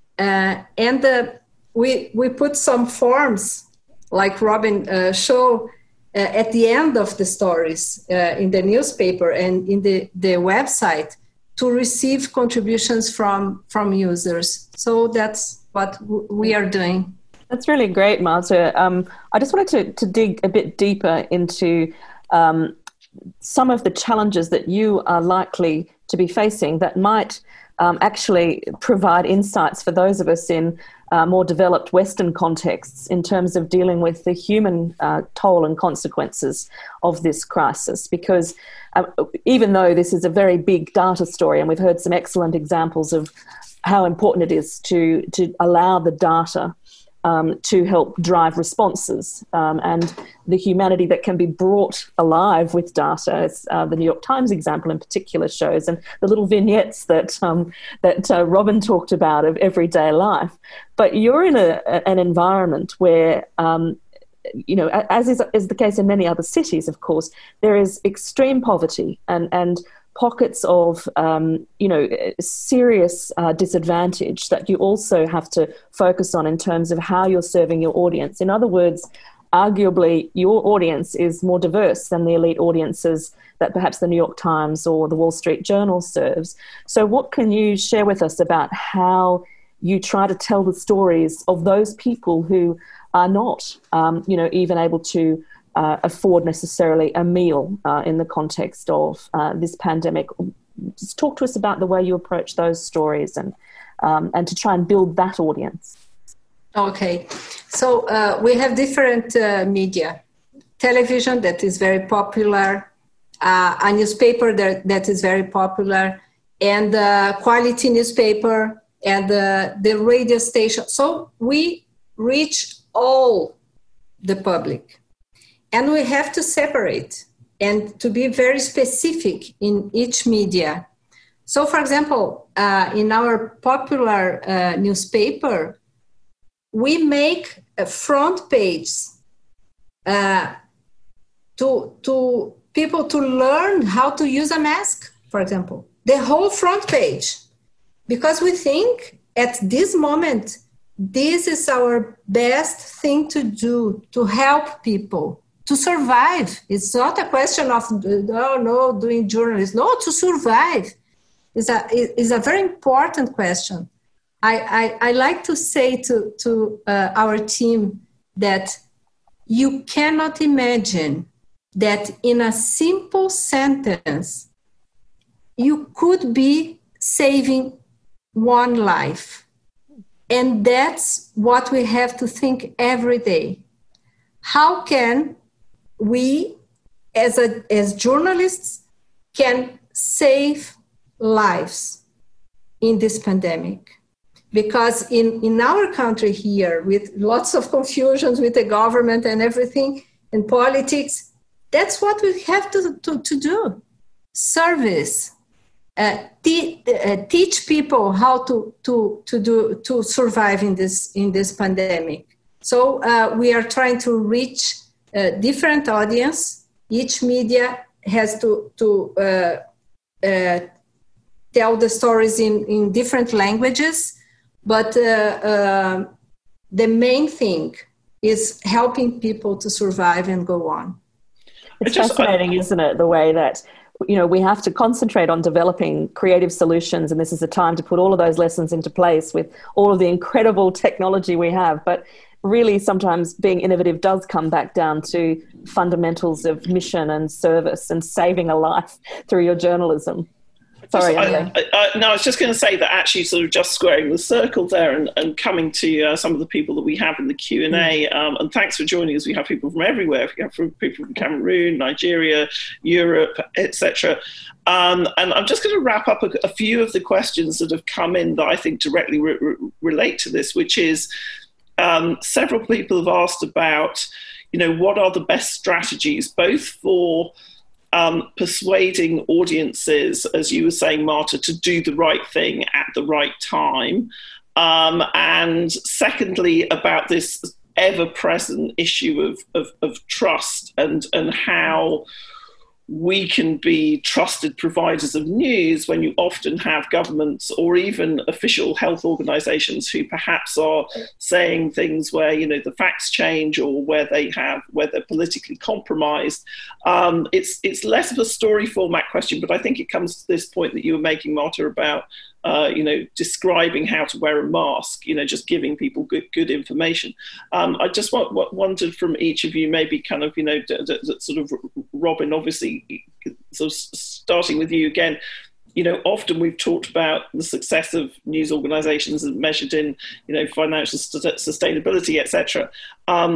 Uh, and uh, we, we put some forms, like Robin uh, showed, uh, at the end of the stories uh, in the newspaper and in the, the website to receive contributions from, from users. So that's what w- we are doing.
That's really great, Marta. Um, I just wanted to, to dig a bit deeper into um, some of the challenges that you are likely to be facing that might um, actually provide insights for those of us in uh, more developed Western contexts in terms of dealing with the human uh, toll and consequences of this crisis. Because uh, even though this is a very big data story, and we've heard some excellent examples of how important it is to, to allow the data Um, to help drive responses um, and the humanity that can be brought alive with data, as uh, the New York Times example in particular shows, and the little vignettes that um, that uh, Robin talked about of everyday life. But you're in a, a, an environment where, um, you know, as is, is the case in many other cities, of course, there is extreme poverty and and pockets of, um, you know, serious uh, disadvantage that you also have to focus on in terms of how you're serving your audience. In other words, arguably your audience is more diverse than the elite audiences that perhaps the New York Times or the Wall Street Journal serves. So what can you share with us about how you try to tell the stories of those people who are not, um, you know, even able to Uh, afford necessarily a meal uh, in the context of uh, this pandemic? Just talk to us about the way you approach those stories and um, and to try and build that audience.
Okay, so uh, we have different uh, media. Television, that is very popular, uh, a newspaper that, that is very popular, and uh, quality newspaper, and uh, the radio station. So we reach all the public. And we have to separate and to be very specific in each media. So, for example, uh, in our popular uh, newspaper, we make a front page uh, to, to people to learn how to use a mask, for example. The whole front page. Because we think at this moment, this is our best thing to do to help people to survive. It's not a question of, oh no, doing journalism. No, to survive is a, is a very important question. I, I, I like to say to, to uh, our team that you cannot imagine that in a simple sentence, you could be saving one life. And that's what we have to think every day. How can we, as a, as journalists, can save lives in this pandemic? Because in, in our country here, with lots of confusions with the government and everything, and politics, that's what we have to, to, to do. Service. Uh, te- uh, teach people how to, to, to, do, to survive in this, in this pandemic. So uh, we are trying to reach Uh, different audience. Each media has to to uh, uh, tell the stories in, in different languages, but uh, uh, the main thing is helping people to survive and go on.
It's
just,
fascinating,
I,
isn't it, the way that, you know, we have to concentrate on developing creative solutions, and this is the time to put all of those lessons into place with all of the incredible technology we have. But really, sometimes being innovative does come back down to fundamentals of mission and service and saving a life through your journalism. Sorry,
I, I, I, no, I was just going to say that actually sort of just squaring the circle there and, and coming to uh, some of the people that we have in the Q and A, um, and thanks for joining us. We have people from everywhere. We have people from Cameroon, Nigeria, Europe, et cetera. Um, and I'm just going to wrap up a, a few of the questions that have come in that I think directly re- re- relate to this, which is um, several people have asked about, you know, what are the best strategies, both for Um, persuading audiences, as you were saying, Marta, to do the right thing at the right time. Um, and secondly, about this ever-present issue of, of, of trust and, and how we can be trusted providers of news when you often have governments or even official health organizations who perhaps are saying things where, you know, the facts change or where they have, where they're politically compromised. Um, it's, it's less of a story format question, but I think it comes to this point that you were making, Marta, about Uh, you know, describing how to wear a mask, you know, just giving people good good information. Um, I just want, what, wondered from each of you, maybe kind of, you know, d- d- d- sort of Robin, obviously, sort of starting with you again, you know, often we've talked about the success of news organizations measured in, you know, financial st- sustainability, et cetera. Um,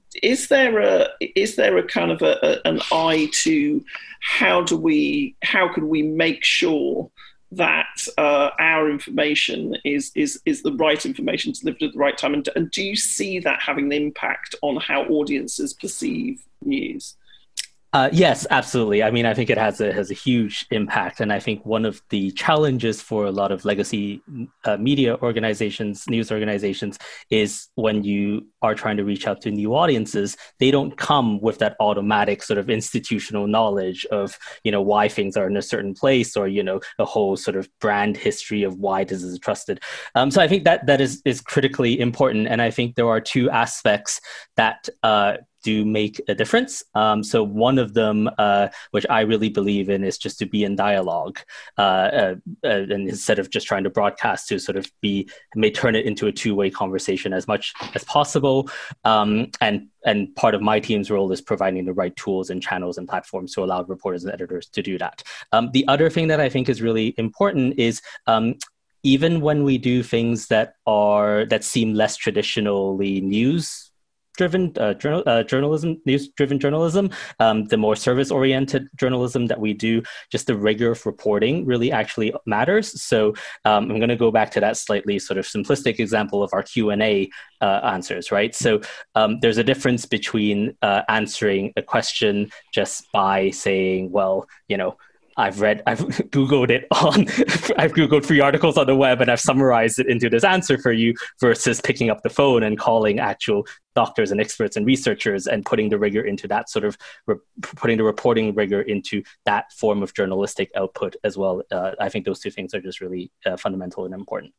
is there a, is there a kind of a, a, an eye to how do we, how can we make sure that uh, our information is is is the right information delivered at the right time, and, and do you see that having an impact on how audiences perceive news?
Uh, yes, absolutely. I mean, I think it has a has a huge impact, and I think one of the challenges for a lot of legacy uh, media organizations, news organizations, is when you are trying to reach out to new audiences, they don't come with that automatic sort of institutional knowledge of, you know, why things are in a certain place, or, you know, a whole sort of brand history of why this is trusted. Um, so I think that that is is critically important, and I think there are two aspects that Uh, do make a difference. Um, so one of them, uh, which I really believe in, is just to be in dialogue, uh, uh, uh, and instead of just trying to broadcast, to sort of be, may turn it into a two-way conversation as much as possible. Um, and and part of my team's role is providing the right tools and channels and platforms to allow reporters and editors to do that. Um, the other thing that I think is really important is um, even when we do things that are that seem less traditionally news driven uh, journal, uh, journalism, news-driven journalism, um, the more service-oriented journalism that we do, just the rigor of reporting really actually matters. So um, I'm going to go back to that slightly sort of simplistic example of our Q and A uh, answers, right? So um, there's a difference between uh, answering a question just by saying, well, you know, I've read, I've Googled it on, I've Googled three articles on the web and I've summarized it into this answer for you, versus picking up the phone and calling actual doctors and experts and researchers and putting the rigor into that sort of, re- putting the reporting rigor into that form of journalistic output as well. Uh, I think those two things are just really uh, fundamental and important.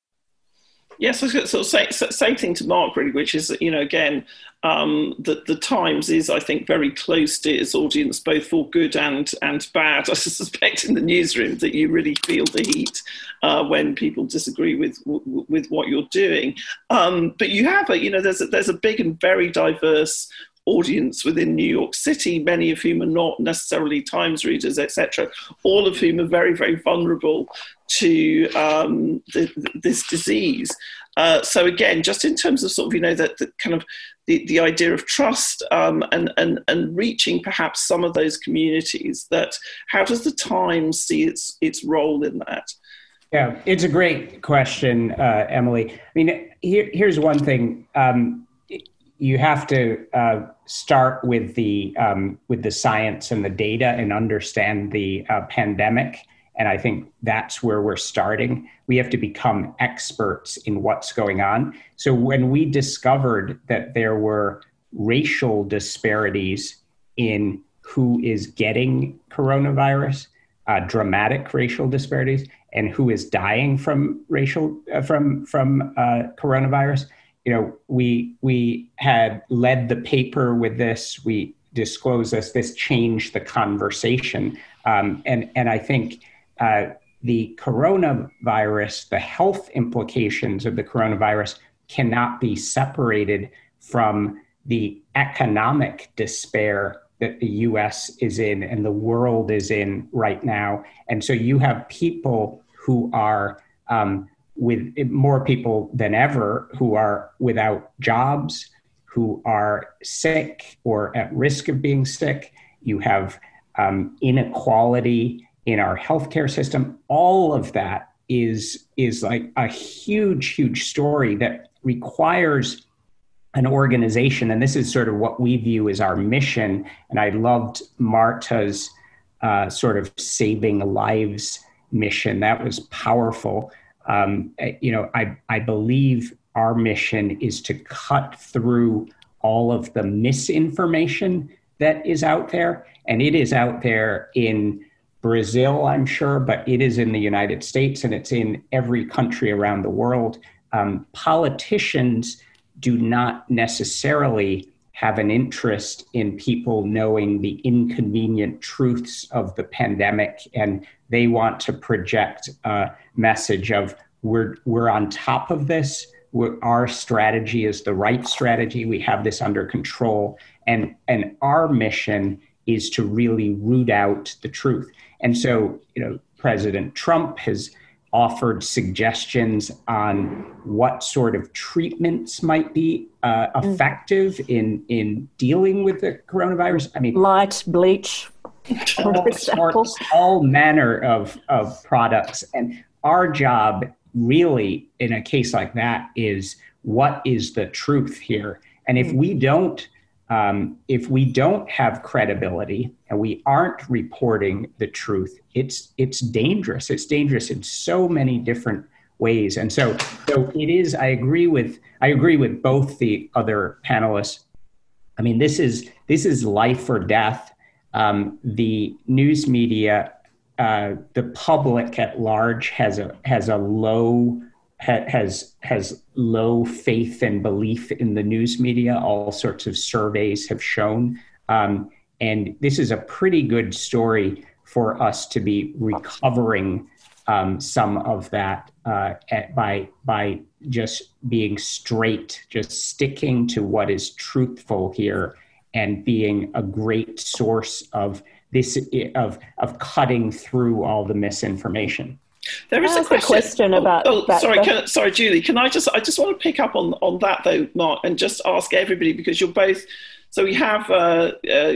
Yes, I was going to sort of say same thing to Mark, really, which is, you know, again, um, the, the Times is, I think, very close to its audience, both for good and and bad. I suspect in the newsroom that you really feel the heat uh, when people disagree with with what you're doing. Um, but you have a, you know, there's a, there's a big and very diverse audience within New York City, many of whom are not necessarily Times readers, et cetera, all of whom are very, very vulnerable to um, the, this disease. Uh, so again, just in terms of sort of, you know, that the kind of the, the idea of trust um, and, and, and reaching perhaps some of those communities, that how does the Times see its its role in that?
Yeah, it's a great question, uh, Emily. I mean, here, here's one thing. Um, you have to uh, start with the um, with the science and the data and understand the uh, pandemic. And I think that's where we're starting. We have to become experts in what's going on. So when we discovered that there were racial disparities in who is getting coronavirus, uh, dramatic racial disparities, and who is dying from racial uh, from from uh, coronavirus. You know, we we had led the paper with this. We disclosed this. This changed the conversation, um, and and I think uh, the coronavirus, the health implications of the coronavirus, cannot be separated from the economic despair that the U S is in and the world is in right now. And so you have people who are um, with more people than ever who are without jobs, who are sick or at risk of being sick. You have um, inequality in our healthcare system. All of that is, is like a huge, huge story that requires an organization. And this is sort of what we view as our mission. And I loved Marta's uh, sort of saving lives mission. That was powerful. Um, you know, I, I believe our mission is to cut through all of the misinformation that is out there. And it is out there in Brazil, I'm sure, but it is in the United States and it's in every country around the world. Um, politicians do not necessarily have an interest in people knowing the inconvenient truths of the pandemic, and they want to project a message of we're we're on top of this. We're, our strategy is the right strategy. We have this under control, and and our mission is to really root out the truth. And so, you know, President Trump has offered suggestions on what sort of treatments might be uh, effective mm. in, in dealing with the coronavirus. I mean,
light, bleach,
all, sorts, all manner of, of products. And our job really in a case like that is, what is the truth here? And if we don't, um, if we don't have credibility and we aren't reporting the truth, it's it's dangerous. It's dangerous in so many different ways. And so, so it is. I agree with I agree with both the other panelists. I mean, this is this is life or death. Um, the news media, uh, the public at large has a has a low. has has low faith and belief in the news media. All sorts of surveys have shown. Um, and this is a pretty good story for us to be recovering um, some of that uh, at, by, by just being straight, just sticking to what is truthful here and being a great source of this, of, of cutting through all the misinformation.
There is a question,
a question about.
Oh,
that,
sorry, can, sorry, Julie. Can I just? I just want to pick up on on that though, Mark, and just ask everybody, because you're both. So we have uh, uh,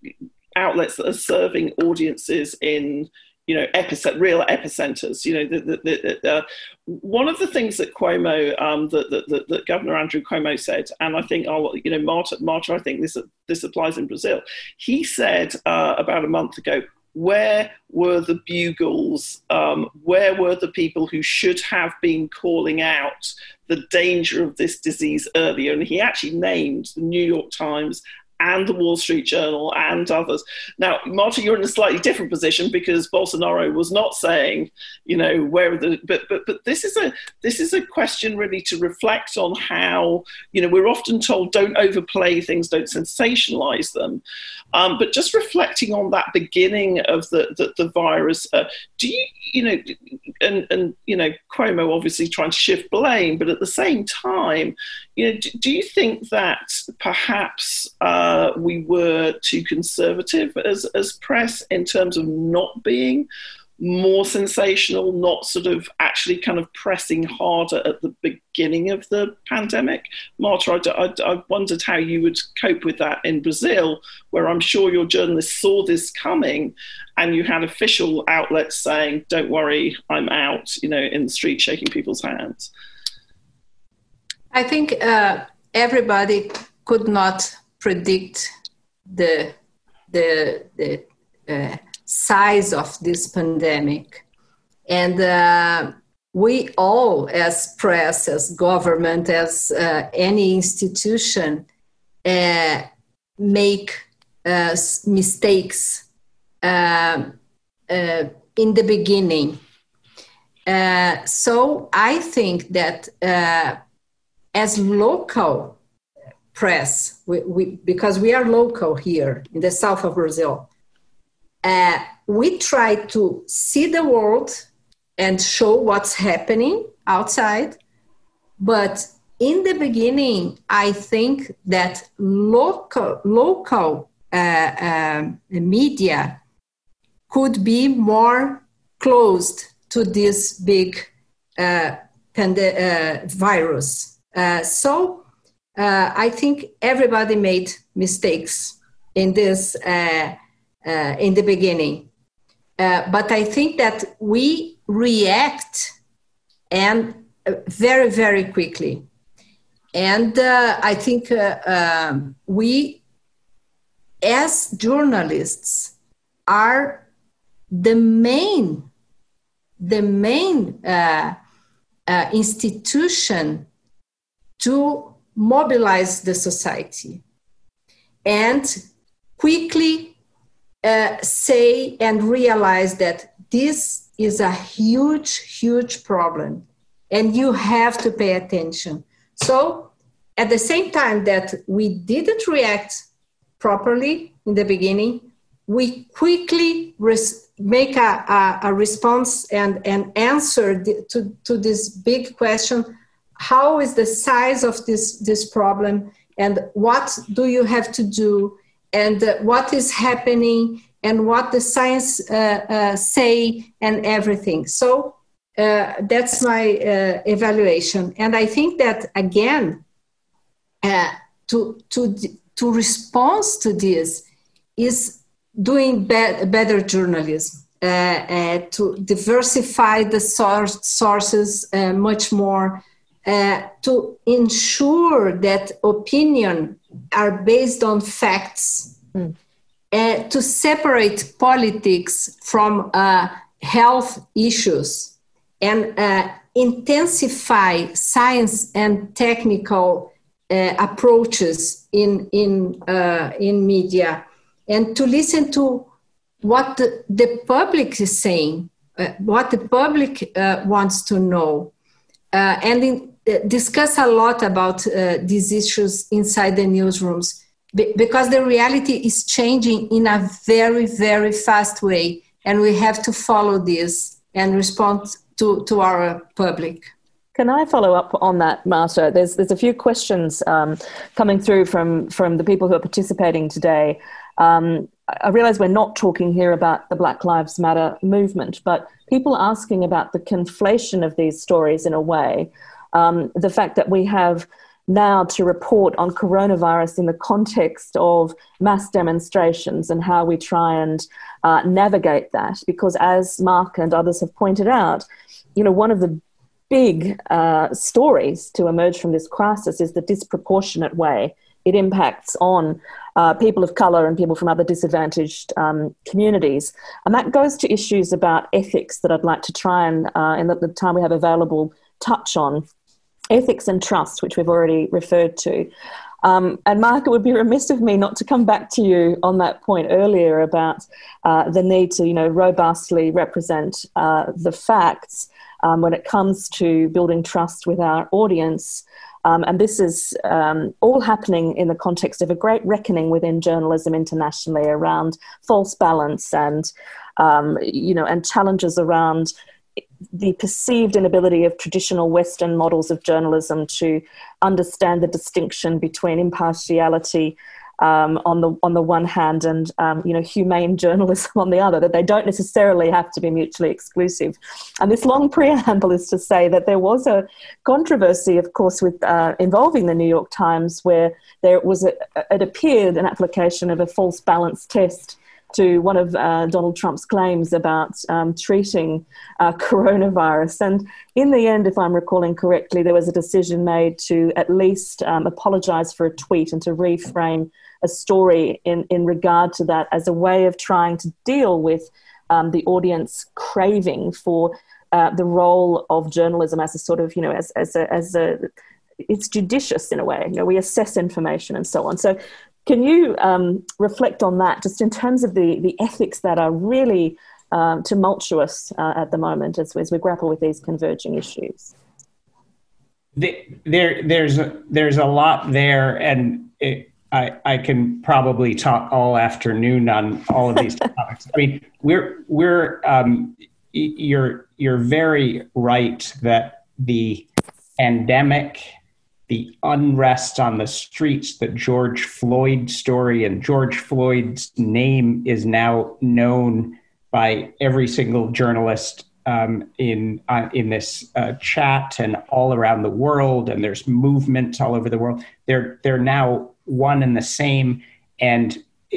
outlets that are serving audiences in, you know, epicent, real epicenters. You know, the, the, the, uh, one of the things that Cuomo, um, that, that, that Governor Andrew Cuomo said, and I think, I'll, you know, Marta, Marta, I think this this applies in Brazil. He said uh, about a month ago, where were the bugles? Um, where were the people who should have been calling out the danger of this disease earlier? And he actually named the New York Times and the Wall Street Journal and others. Now, Marta, you're in a slightly different position because Bolsonaro was not saying, you know, where are the, but but but this is a this is a question really to reflect on how, you know, we're often told don't overplay things, don't sensationalize them, um, but just reflecting on that beginning of the the, the virus. Uh, do you, you know, and and you know, Cuomo obviously trying to shift blame, but at the same time, you know, do, do you think that perhaps uh, Uh, we were too conservative as, as press in terms of not being more sensational, not sort of actually kind of pressing harder at the beginning of the pandemic? Marta, I, I, I wondered how you would cope with that in Brazil, where I'm sure your journalists saw this coming and you had official outlets saying, don't worry, I'm out, you know, in the street shaking people's hands.
I think uh, everybody could not predict the the the uh, size of this pandemic, and uh, we all, as press, as government, as uh, any institution, uh, make uh, mistakes uh, uh, in the beginning. Uh, so I think that uh, as local press, we, we, because we are local here in the south of Brazil, uh, we try to see the world and show what's happening outside. But in the beginning, I think that local, local uh, uh, media could be more closed to this big uh, pand- uh, virus. Uh, so uh, I think everybody made mistakes in this uh, uh, in the beginning. Uh, but I think that we react and uh, very, very quickly. And uh, I think uh, um, we, as journalists, are the main, the main uh, uh, institution to mobilize the society and quickly uh, say and realize that this is a huge, huge problem and you have to pay attention. So at the same time that we didn't react properly in the beginning, we quickly res- make a, a, a response and, and answer the, to, to this big question: how is the size of this, this problem, and what do you have to do, and uh, what is happening, and what the science uh, uh, say, and everything. So uh, that's my uh, evaluation. And I think that, again, uh, to, to, to respond to this is doing be- better journalism, uh, uh, to diversify the source, sources uh, much more, uh, to ensure that opinion are based on facts, mm. uh, to separate politics from uh, health issues, and uh, intensify science and technical uh, approaches in, in, uh, in media, and to listen to what the, the public is saying, uh, what the public uh, wants to know, uh, and in, uh, discuss a lot about uh, these issues inside the newsrooms, be- because the reality is changing in a very, very fast way, and we have to follow this and respond to, to our public.
Can I follow up on that, Marta? There's there's a few questions um, coming through from, from the people who are participating today. Um, I realize we're not talking here about the Black Lives Matter movement, but people asking about the conflation of these stories in a way. Um, the fact that we have now to report on coronavirus in the context of mass demonstrations and how we try and uh, navigate that. Because as Mark and others have pointed out, you know, one of the big uh, stories to emerge from this crisis is the disproportionate way it impacts on uh, people of colour and people from other disadvantaged um, communities. And that goes to issues about ethics that I'd like to try and, uh, in the, the time we have available, touch on. Ethics and trust, which we've already referred to. Um, and Mark, it would be remiss of me not to come back to you on that point earlier about uh, the need to, you know, robustly represent uh, the facts um, when it comes to building trust with our audience. Um, and this is um, all happening in the context of a great reckoning within journalism internationally around false balance and, um, you know, and challenges around the perceived inability of traditional Western models of journalism to understand the distinction between impartiality um, on the on the one hand and um, you know, humane journalism on the other, that they don't necessarily have to be mutually exclusive. And this long preamble is to say that there was a controversy, of course, with uh, involving the New York Times, where there was a, it appeared an application of a false balance test to one of uh, Donald Trump's claims about um, treating uh, coronavirus. And in the end, if I'm recalling correctly, there was a decision made to at least um, apologise for a tweet and to reframe a story in, in regard to that as a way of trying to deal with um, the audience craving for uh, the role of journalism as a sort of, you know, as, as a, as a, it's judicious in a way. You know, we assess information and so on. So Can you um, reflect on that, just in terms of the, the ethics that are really um, tumultuous uh, at the moment as, as we grapple with these converging issues?
There, there's a, there's a lot there, and it, I, I can probably talk all afternoon on all of these topics. I mean, we're we're um, you're you're very right that the pandemic, the unrest on the streets, the George Floyd story, and George Floyd's name is now known by every single journalist um, in uh, in this uh, chat and all around the world, and there's movements all over the world. They're they're now one and the same, and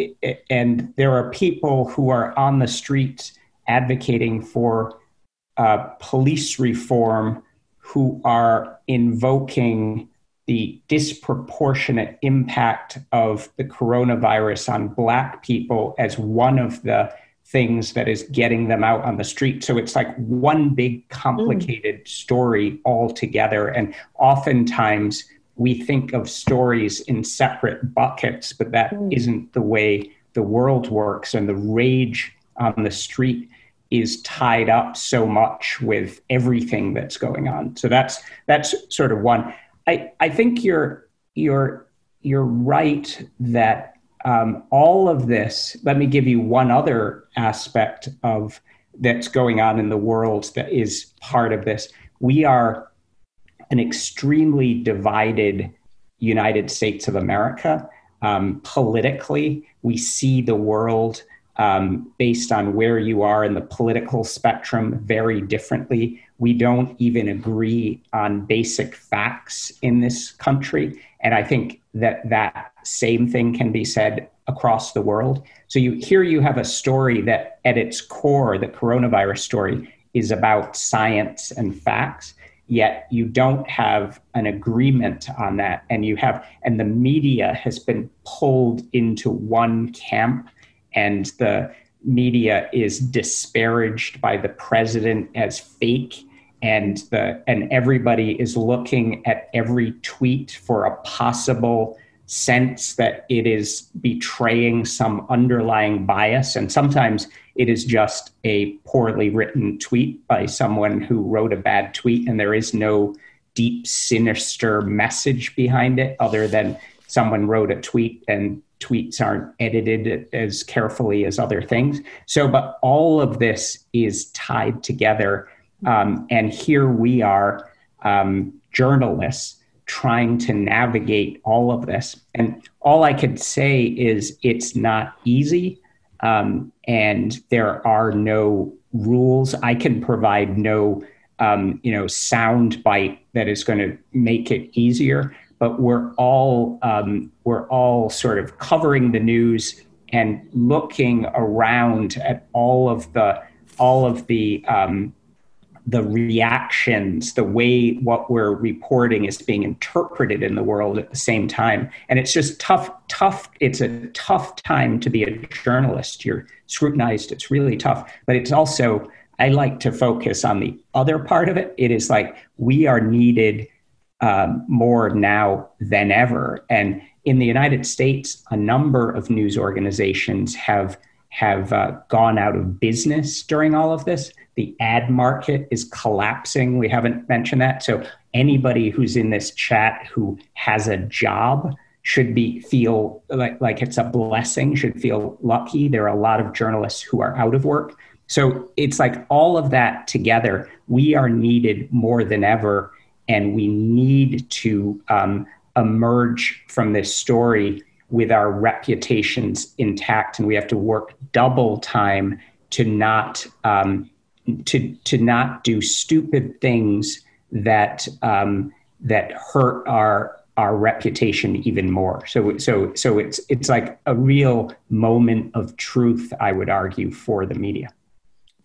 and there are people who are on the streets advocating for uh, police reform who are invoking the disproportionate impact of the coronavirus on Black people as one of the things that is getting them out on the street. So it's like one big complicated mm. story altogether. And oftentimes we think of stories in separate buckets, but that mm. isn't the way the world works. And the rage on the street is tied up so much with everything that's going on. So that's that's sort of one. I, I think you're you're you're right that um, all of this. Let me give you one other aspect of that's going on in the world that is part of this. We are an extremely divided United States of America. Um, politically, we see the world um, based on where you are in the political spectrum very differently. We don't even agree on basic facts in this country. And I think that that same thing can be said across the world. So you here you have a story that at its core, the coronavirus story, is about science and facts, yet you don't have an agreement on that. And you have, and the media has been pulled into one camp, and the media is disparaged by the president as fake. And the and everybody is looking at every tweet for a possible sense that it is betraying some underlying bias. And sometimes it is just a poorly written tweet by someone who wrote a bad tweet, and there is no deep, sinister message behind it other than someone wrote a tweet, and tweets aren't edited as carefully as other things. So, but all of this is tied together. Um, and here we are, um, journalists, trying to navigate all of this. And all I could say is it's not easy, um, and there are no rules. I can provide no, um, you know, sound bite that is going to make it easier. But we're all um, we're all sort of covering the news and looking around at all of the all of the um, the reactions, the way what we're reporting is being interpreted in the world at the same time. And it's just tough, tough. It's a tough time to be a journalist. You're scrutinized. It's really tough. But it's also, I like to focus on the other part of it. It is like we are needed um, more now than ever. And in the United States, a number of news organizations have have uh, gone out of business during all of this. The ad market is collapsing. We haven't mentioned that. So anybody who's in this chat who has a job should be feel like, like it's a blessing, should feel lucky. There are a lot of journalists who are out of work. So it's like all of that together, we are needed more than ever. And we need to um, emerge from this story with our reputations intact, and we have to work double time to not um, to to not do stupid things that um, that hurt our our reputation even more. So so so it's it's like a real moment of truth, I would argue, for the media.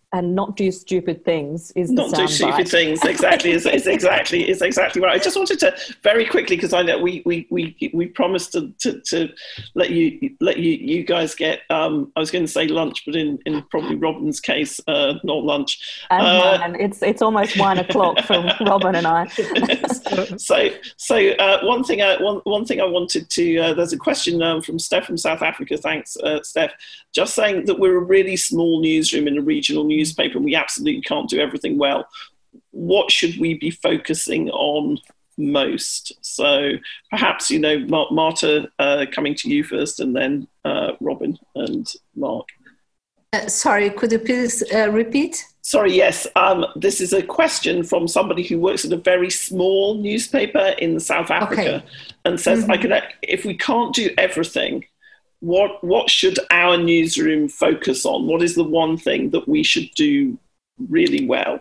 and not do stupid things is
not
the
do
soundbite.
stupid things. Exactly, is is exactly is exactly right. I just wanted to very quickly, because I know we we we we promised to, to to let you let you you guys get. Um, I was going to say lunch, but in in probably Robin's case, uh, not lunch.
And
uh,
mine, it's it's almost one o'clock for Robin and I.
so so uh, one thing uh, one one thing I wanted to. Uh, there's a question um, from Steph from South Africa. Thanks, uh, Steph. Just saying that we're a really small newsroom in a regional newspaper and we absolutely can't do everything well. What should we be focusing on most? So perhaps, you know, Mar- Marta, uh, coming to you first, and then uh, Robin and Mark.
Uh, sorry, could you please uh, repeat?
Sorry, yes. Um, this is a question from somebody who works at a very small newspaper in South Africa, okay. and says, mm-hmm. I can, if we can't do everything, What what should our newsroom focus on? What is the one thing that we should do really well?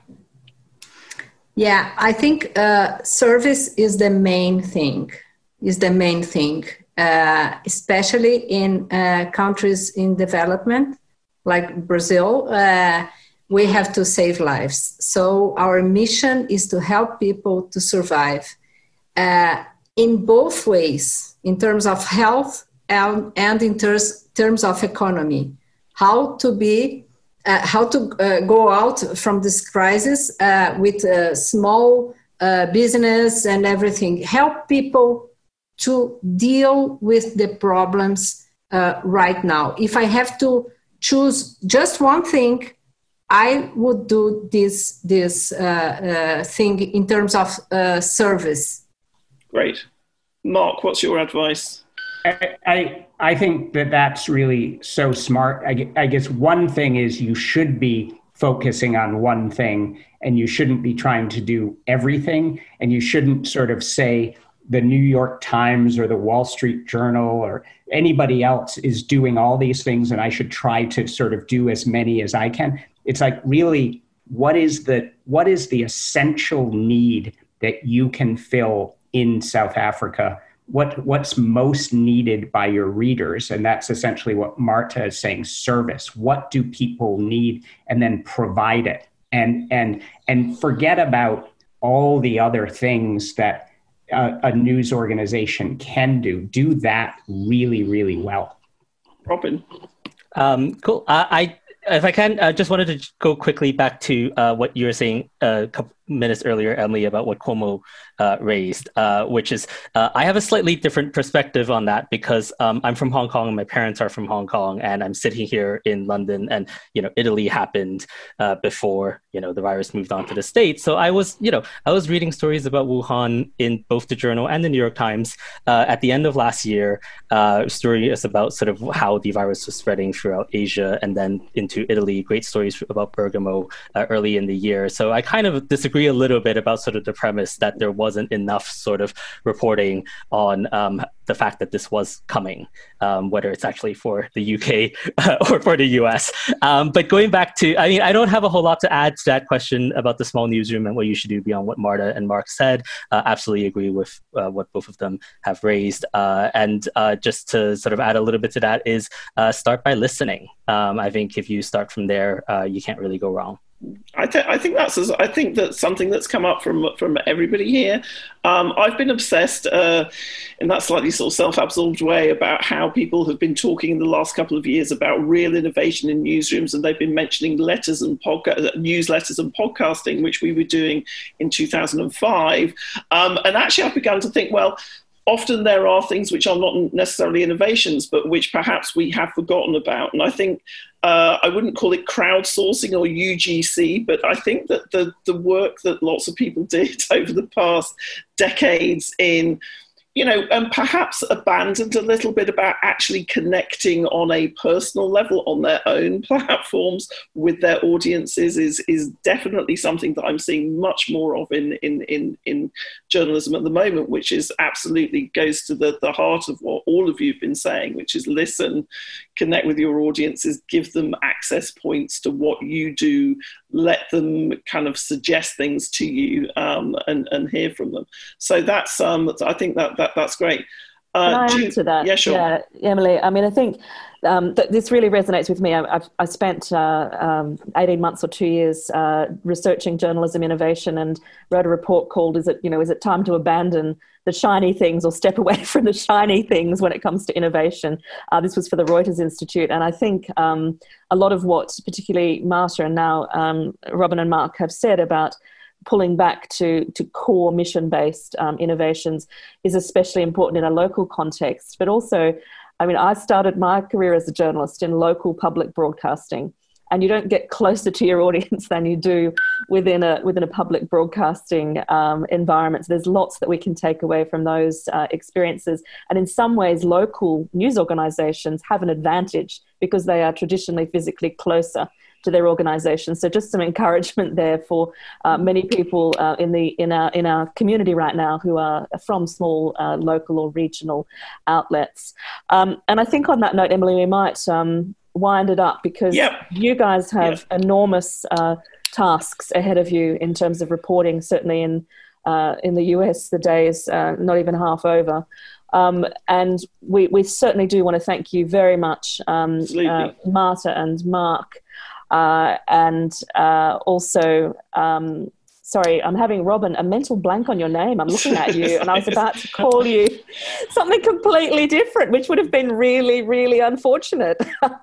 Yeah, I think uh, service is the main thing, is the main thing, uh, especially in uh, countries in development, like Brazil. Uh, we have to save lives. So our mission is to help people to survive uh, in both ways, in terms of health And, and in terms, terms of economy, how to be, uh, how to uh, go out from this crisis uh, with a small uh, business and everything. Help people to deal with the problems uh, right now. If I have to choose just one thing, I would do this this uh, uh, thing in terms of uh, service.
Great, Mark. What's your advice?
I, I think that that's really so smart. I, I guess one thing is you should be focusing on one thing and you shouldn't be trying to do everything. And you shouldn't sort of say the New York Times or the Wall Street Journal or anybody else is doing all these things and I should try to sort of do as many as I can. It's like, really, what is the what is the essential need that you can fill in South Africa? What what's most needed by your readers? And that's essentially what Marta is saying, service. What do people need? And then provide it. And and and forget about all the other things that uh, a news organization can do. Do that really, really well.
Robin.
Um, cool. Uh, I If I can, I just wanted to go quickly back to uh, what you were saying a couple minutes earlier, Emily, about what Cuomo uh, raised, uh, which is uh, I have a slightly different perspective on that because um, I'm from Hong Kong and my parents are from Hong Kong and I'm sitting here in London and, you know, Italy happened uh, before, you know, the virus moved on to the States. So I was, you know, I was reading stories about Wuhan in both the Journal and the New York Times uh, at the end of last year. Uh, stories about sort of how the virus was spreading throughout Asia and then into Italy, great stories about Bergamo uh, early in the year. So I kind of disagree a little bit about sort of the premise that there wasn't enough sort of reporting on um, the fact that this was coming, um, whether it's actually for the U K uh, or for the U S. Um, but going back to, I mean, I don't have a whole lot to add to that question about the small newsroom and what you should do beyond what Marta and Mark said. Uh, absolutely agree with uh, what both of them have raised. Uh, and uh, just to sort of add a little bit to that is uh, start by listening. Um, I think if you start from there, uh, you can't really go wrong.
I, th- I think that's I think that's something that's come up from from everybody here. Um, I've been obsessed uh, in that slightly sort of self-absorbed way about how people have been talking in the last couple of years about real innovation in newsrooms, and they've been mentioning letters and podca- newsletters and podcasting, which we were doing in two thousand five. Um, and actually, I've begun to think, well, often there are things which are not necessarily innovations, but which perhaps we have forgotten about. And I think uh, I wouldn't call it crowdsourcing or U G C, but I think that the, the work that lots of people did over the past decades in, you know, and perhaps abandoned a little bit about actually connecting on a personal level on their own platforms with their audiences is is definitely something that I'm seeing much more of in in in, in journalism at the moment, which is absolutely goes to the, the heart of what all of you have been saying, which is listen, connect with your audiences, give them access points to what you do, let them kind of suggest things to you um, and, and hear from them. So that's, um, I think that, that that's great. Uh,
Can I
do
add
you,
to that?
Yeah, sure.
Yeah, Emily. I mean, I think um, that this really resonates with me. I, I've, I spent uh, um, eighteen months or two years uh, researching journalism innovation, and wrote a report called "Is it, you know, is it time to abandon the shiny things or step away from the shiny things when it comes to innovation?" Uh, this was for the Reuters Institute, and I think um, a lot of what, particularly Marta and now um, Robin and Mark have said about pulling back to, to core mission-based um, innovations is especially important in a local context. But also, I mean, I started my career as a journalist in local public broadcasting, and you don't get closer to your audience than you do within a within a public broadcasting um, environment. So there's lots that we can take away from those uh, experiences. And in some ways, local news organizations have an advantage because they are traditionally physically closer to their organizations. So just some encouragement there for uh, many people uh, in the in our in our community right now who are from small uh, local or regional outlets. Um, and I think on that note, Emily, we might um, wind it up because
yep.
you guys have
yep.
enormous uh, tasks ahead of you in terms of reporting. Certainly in uh, in the U S, the day is uh, not even half over. Um, and we, we certainly do want to thank you very much, um, uh, Marta and Mark. Uh, and uh, also, um, sorry, I'm having, Robin, a mental blank on your name. I'm looking at you and I was about to call you something completely different, which would have been really, really unfortunate.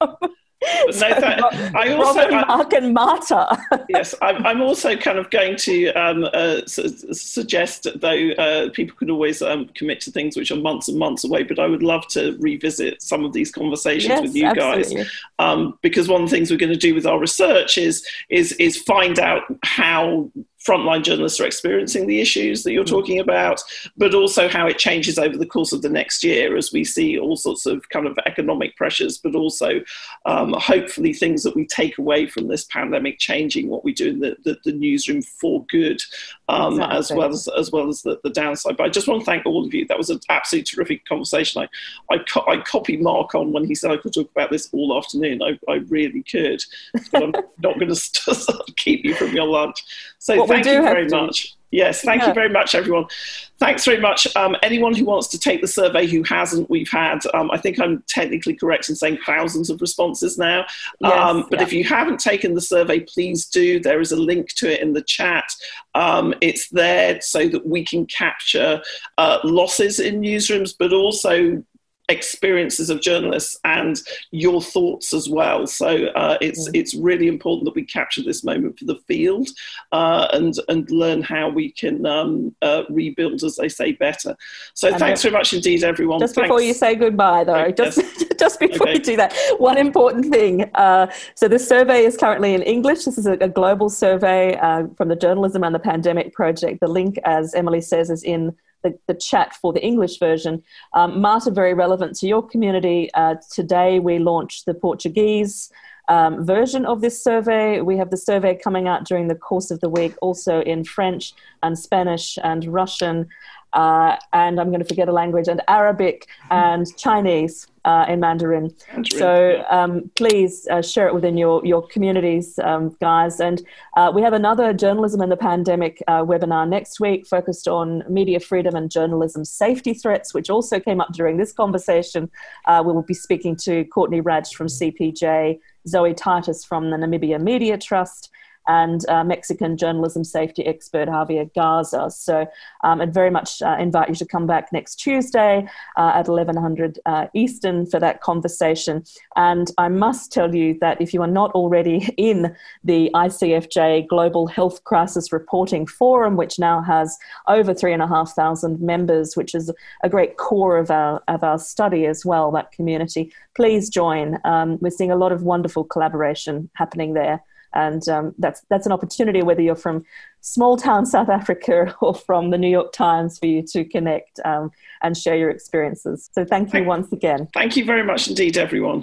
So,
no, that, I also,
Robin, Mark and Marta.
Yes, I'm, I'm also kind of going to um, uh, su- suggest, though uh, people could always um, commit to things which are months and months away, but I would love to revisit some of these conversations
yes,
with you
absolutely.
guys. Um, because one of the things we're going to do with our research is is is find out how frontline journalists are experiencing the issues that you're talking about, but also how it changes over the course of the next year as we see all sorts of kind of economic pressures, but also um, hopefully things that we take away from this pandemic changing what we do in the, the, the newsroom for good, um, exactly. as well as as well as the, the downside. But I just want to thank all of you. That was an absolutely terrific conversation. I I, co- I copied Mark on when he said I could talk about this all afternoon. I, I really could, but I'm not going to keep you from your lunch. So what thank you very much. Yes, thank yeah. you very much, everyone. Thanks very much. Um, anyone who wants to take the survey who hasn't, we've had, um, I think I'm technically correct in saying thousands of responses now.
Yes,
um, but
yeah.
if you haven't taken the survey, please do. There is a link to it in the chat. Um, it's there so that we can capture uh, losses in newsrooms, but also experiences of journalists and your thoughts as well. So uh, it's mm. it's really important that we capture this moment for the field uh, and and learn how we can um, uh, rebuild, as they say, better. So and thanks very much indeed, everyone.
Just
thanks.
Before you say goodbye, though, okay, just yes. just before
okay.
you do that, one important thing. Uh, so the survey is currently in English. This is a, a global survey uh, from the Journalism and the Pandemic Project. The link, as Emily says, is in The, the chat for the English version. Um, Marta, very relevant to your community. Uh, today we launched the Portuguese um, version of this survey. We have the survey coming out during the course of the week, also in French and Spanish and Russian, uh, and I'm going to forget a language, and Arabic and Chinese uh, in Mandarin. Mandarin. So um, please uh, share it within your, your communities, um, guys. And uh, we have another Journalism and the Pandemic uh, webinar next week focused on media freedom and journalism safety threats, which also came up during this conversation. Uh, we will be speaking to Courtney Radsch from C P J, Zoe Titus from the Namibia Media Trust, and uh, Mexican journalism safety expert Javier Garza. So um, I'd very much uh, invite you to come back next Tuesday uh, at eleven hundred uh, Eastern for that conversation. And I must tell you that if you are not already in the I C F J Global Health Crisis Reporting Forum, which now has over three and a half thousand members, which is a great core of our, of our study as well, that community, please join. Um, we're seeing a lot of wonderful collaboration happening there. And um, that's that's an opportunity, whether you're from small town South Africa or from the New York Times, for you to connect um, and share your experiences. So thank you thank, once again.
Thank you very much indeed, everyone.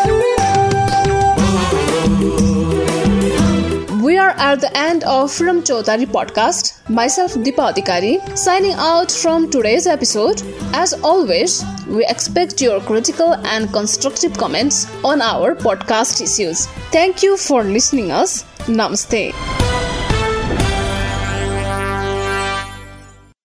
We are at the end of From Chaudhary podcast. Myself, Deepa Adhikari, signing out from today's episode. As always, we expect your critical and constructive comments on our podcast issues. Thank you for listening us. Namaste.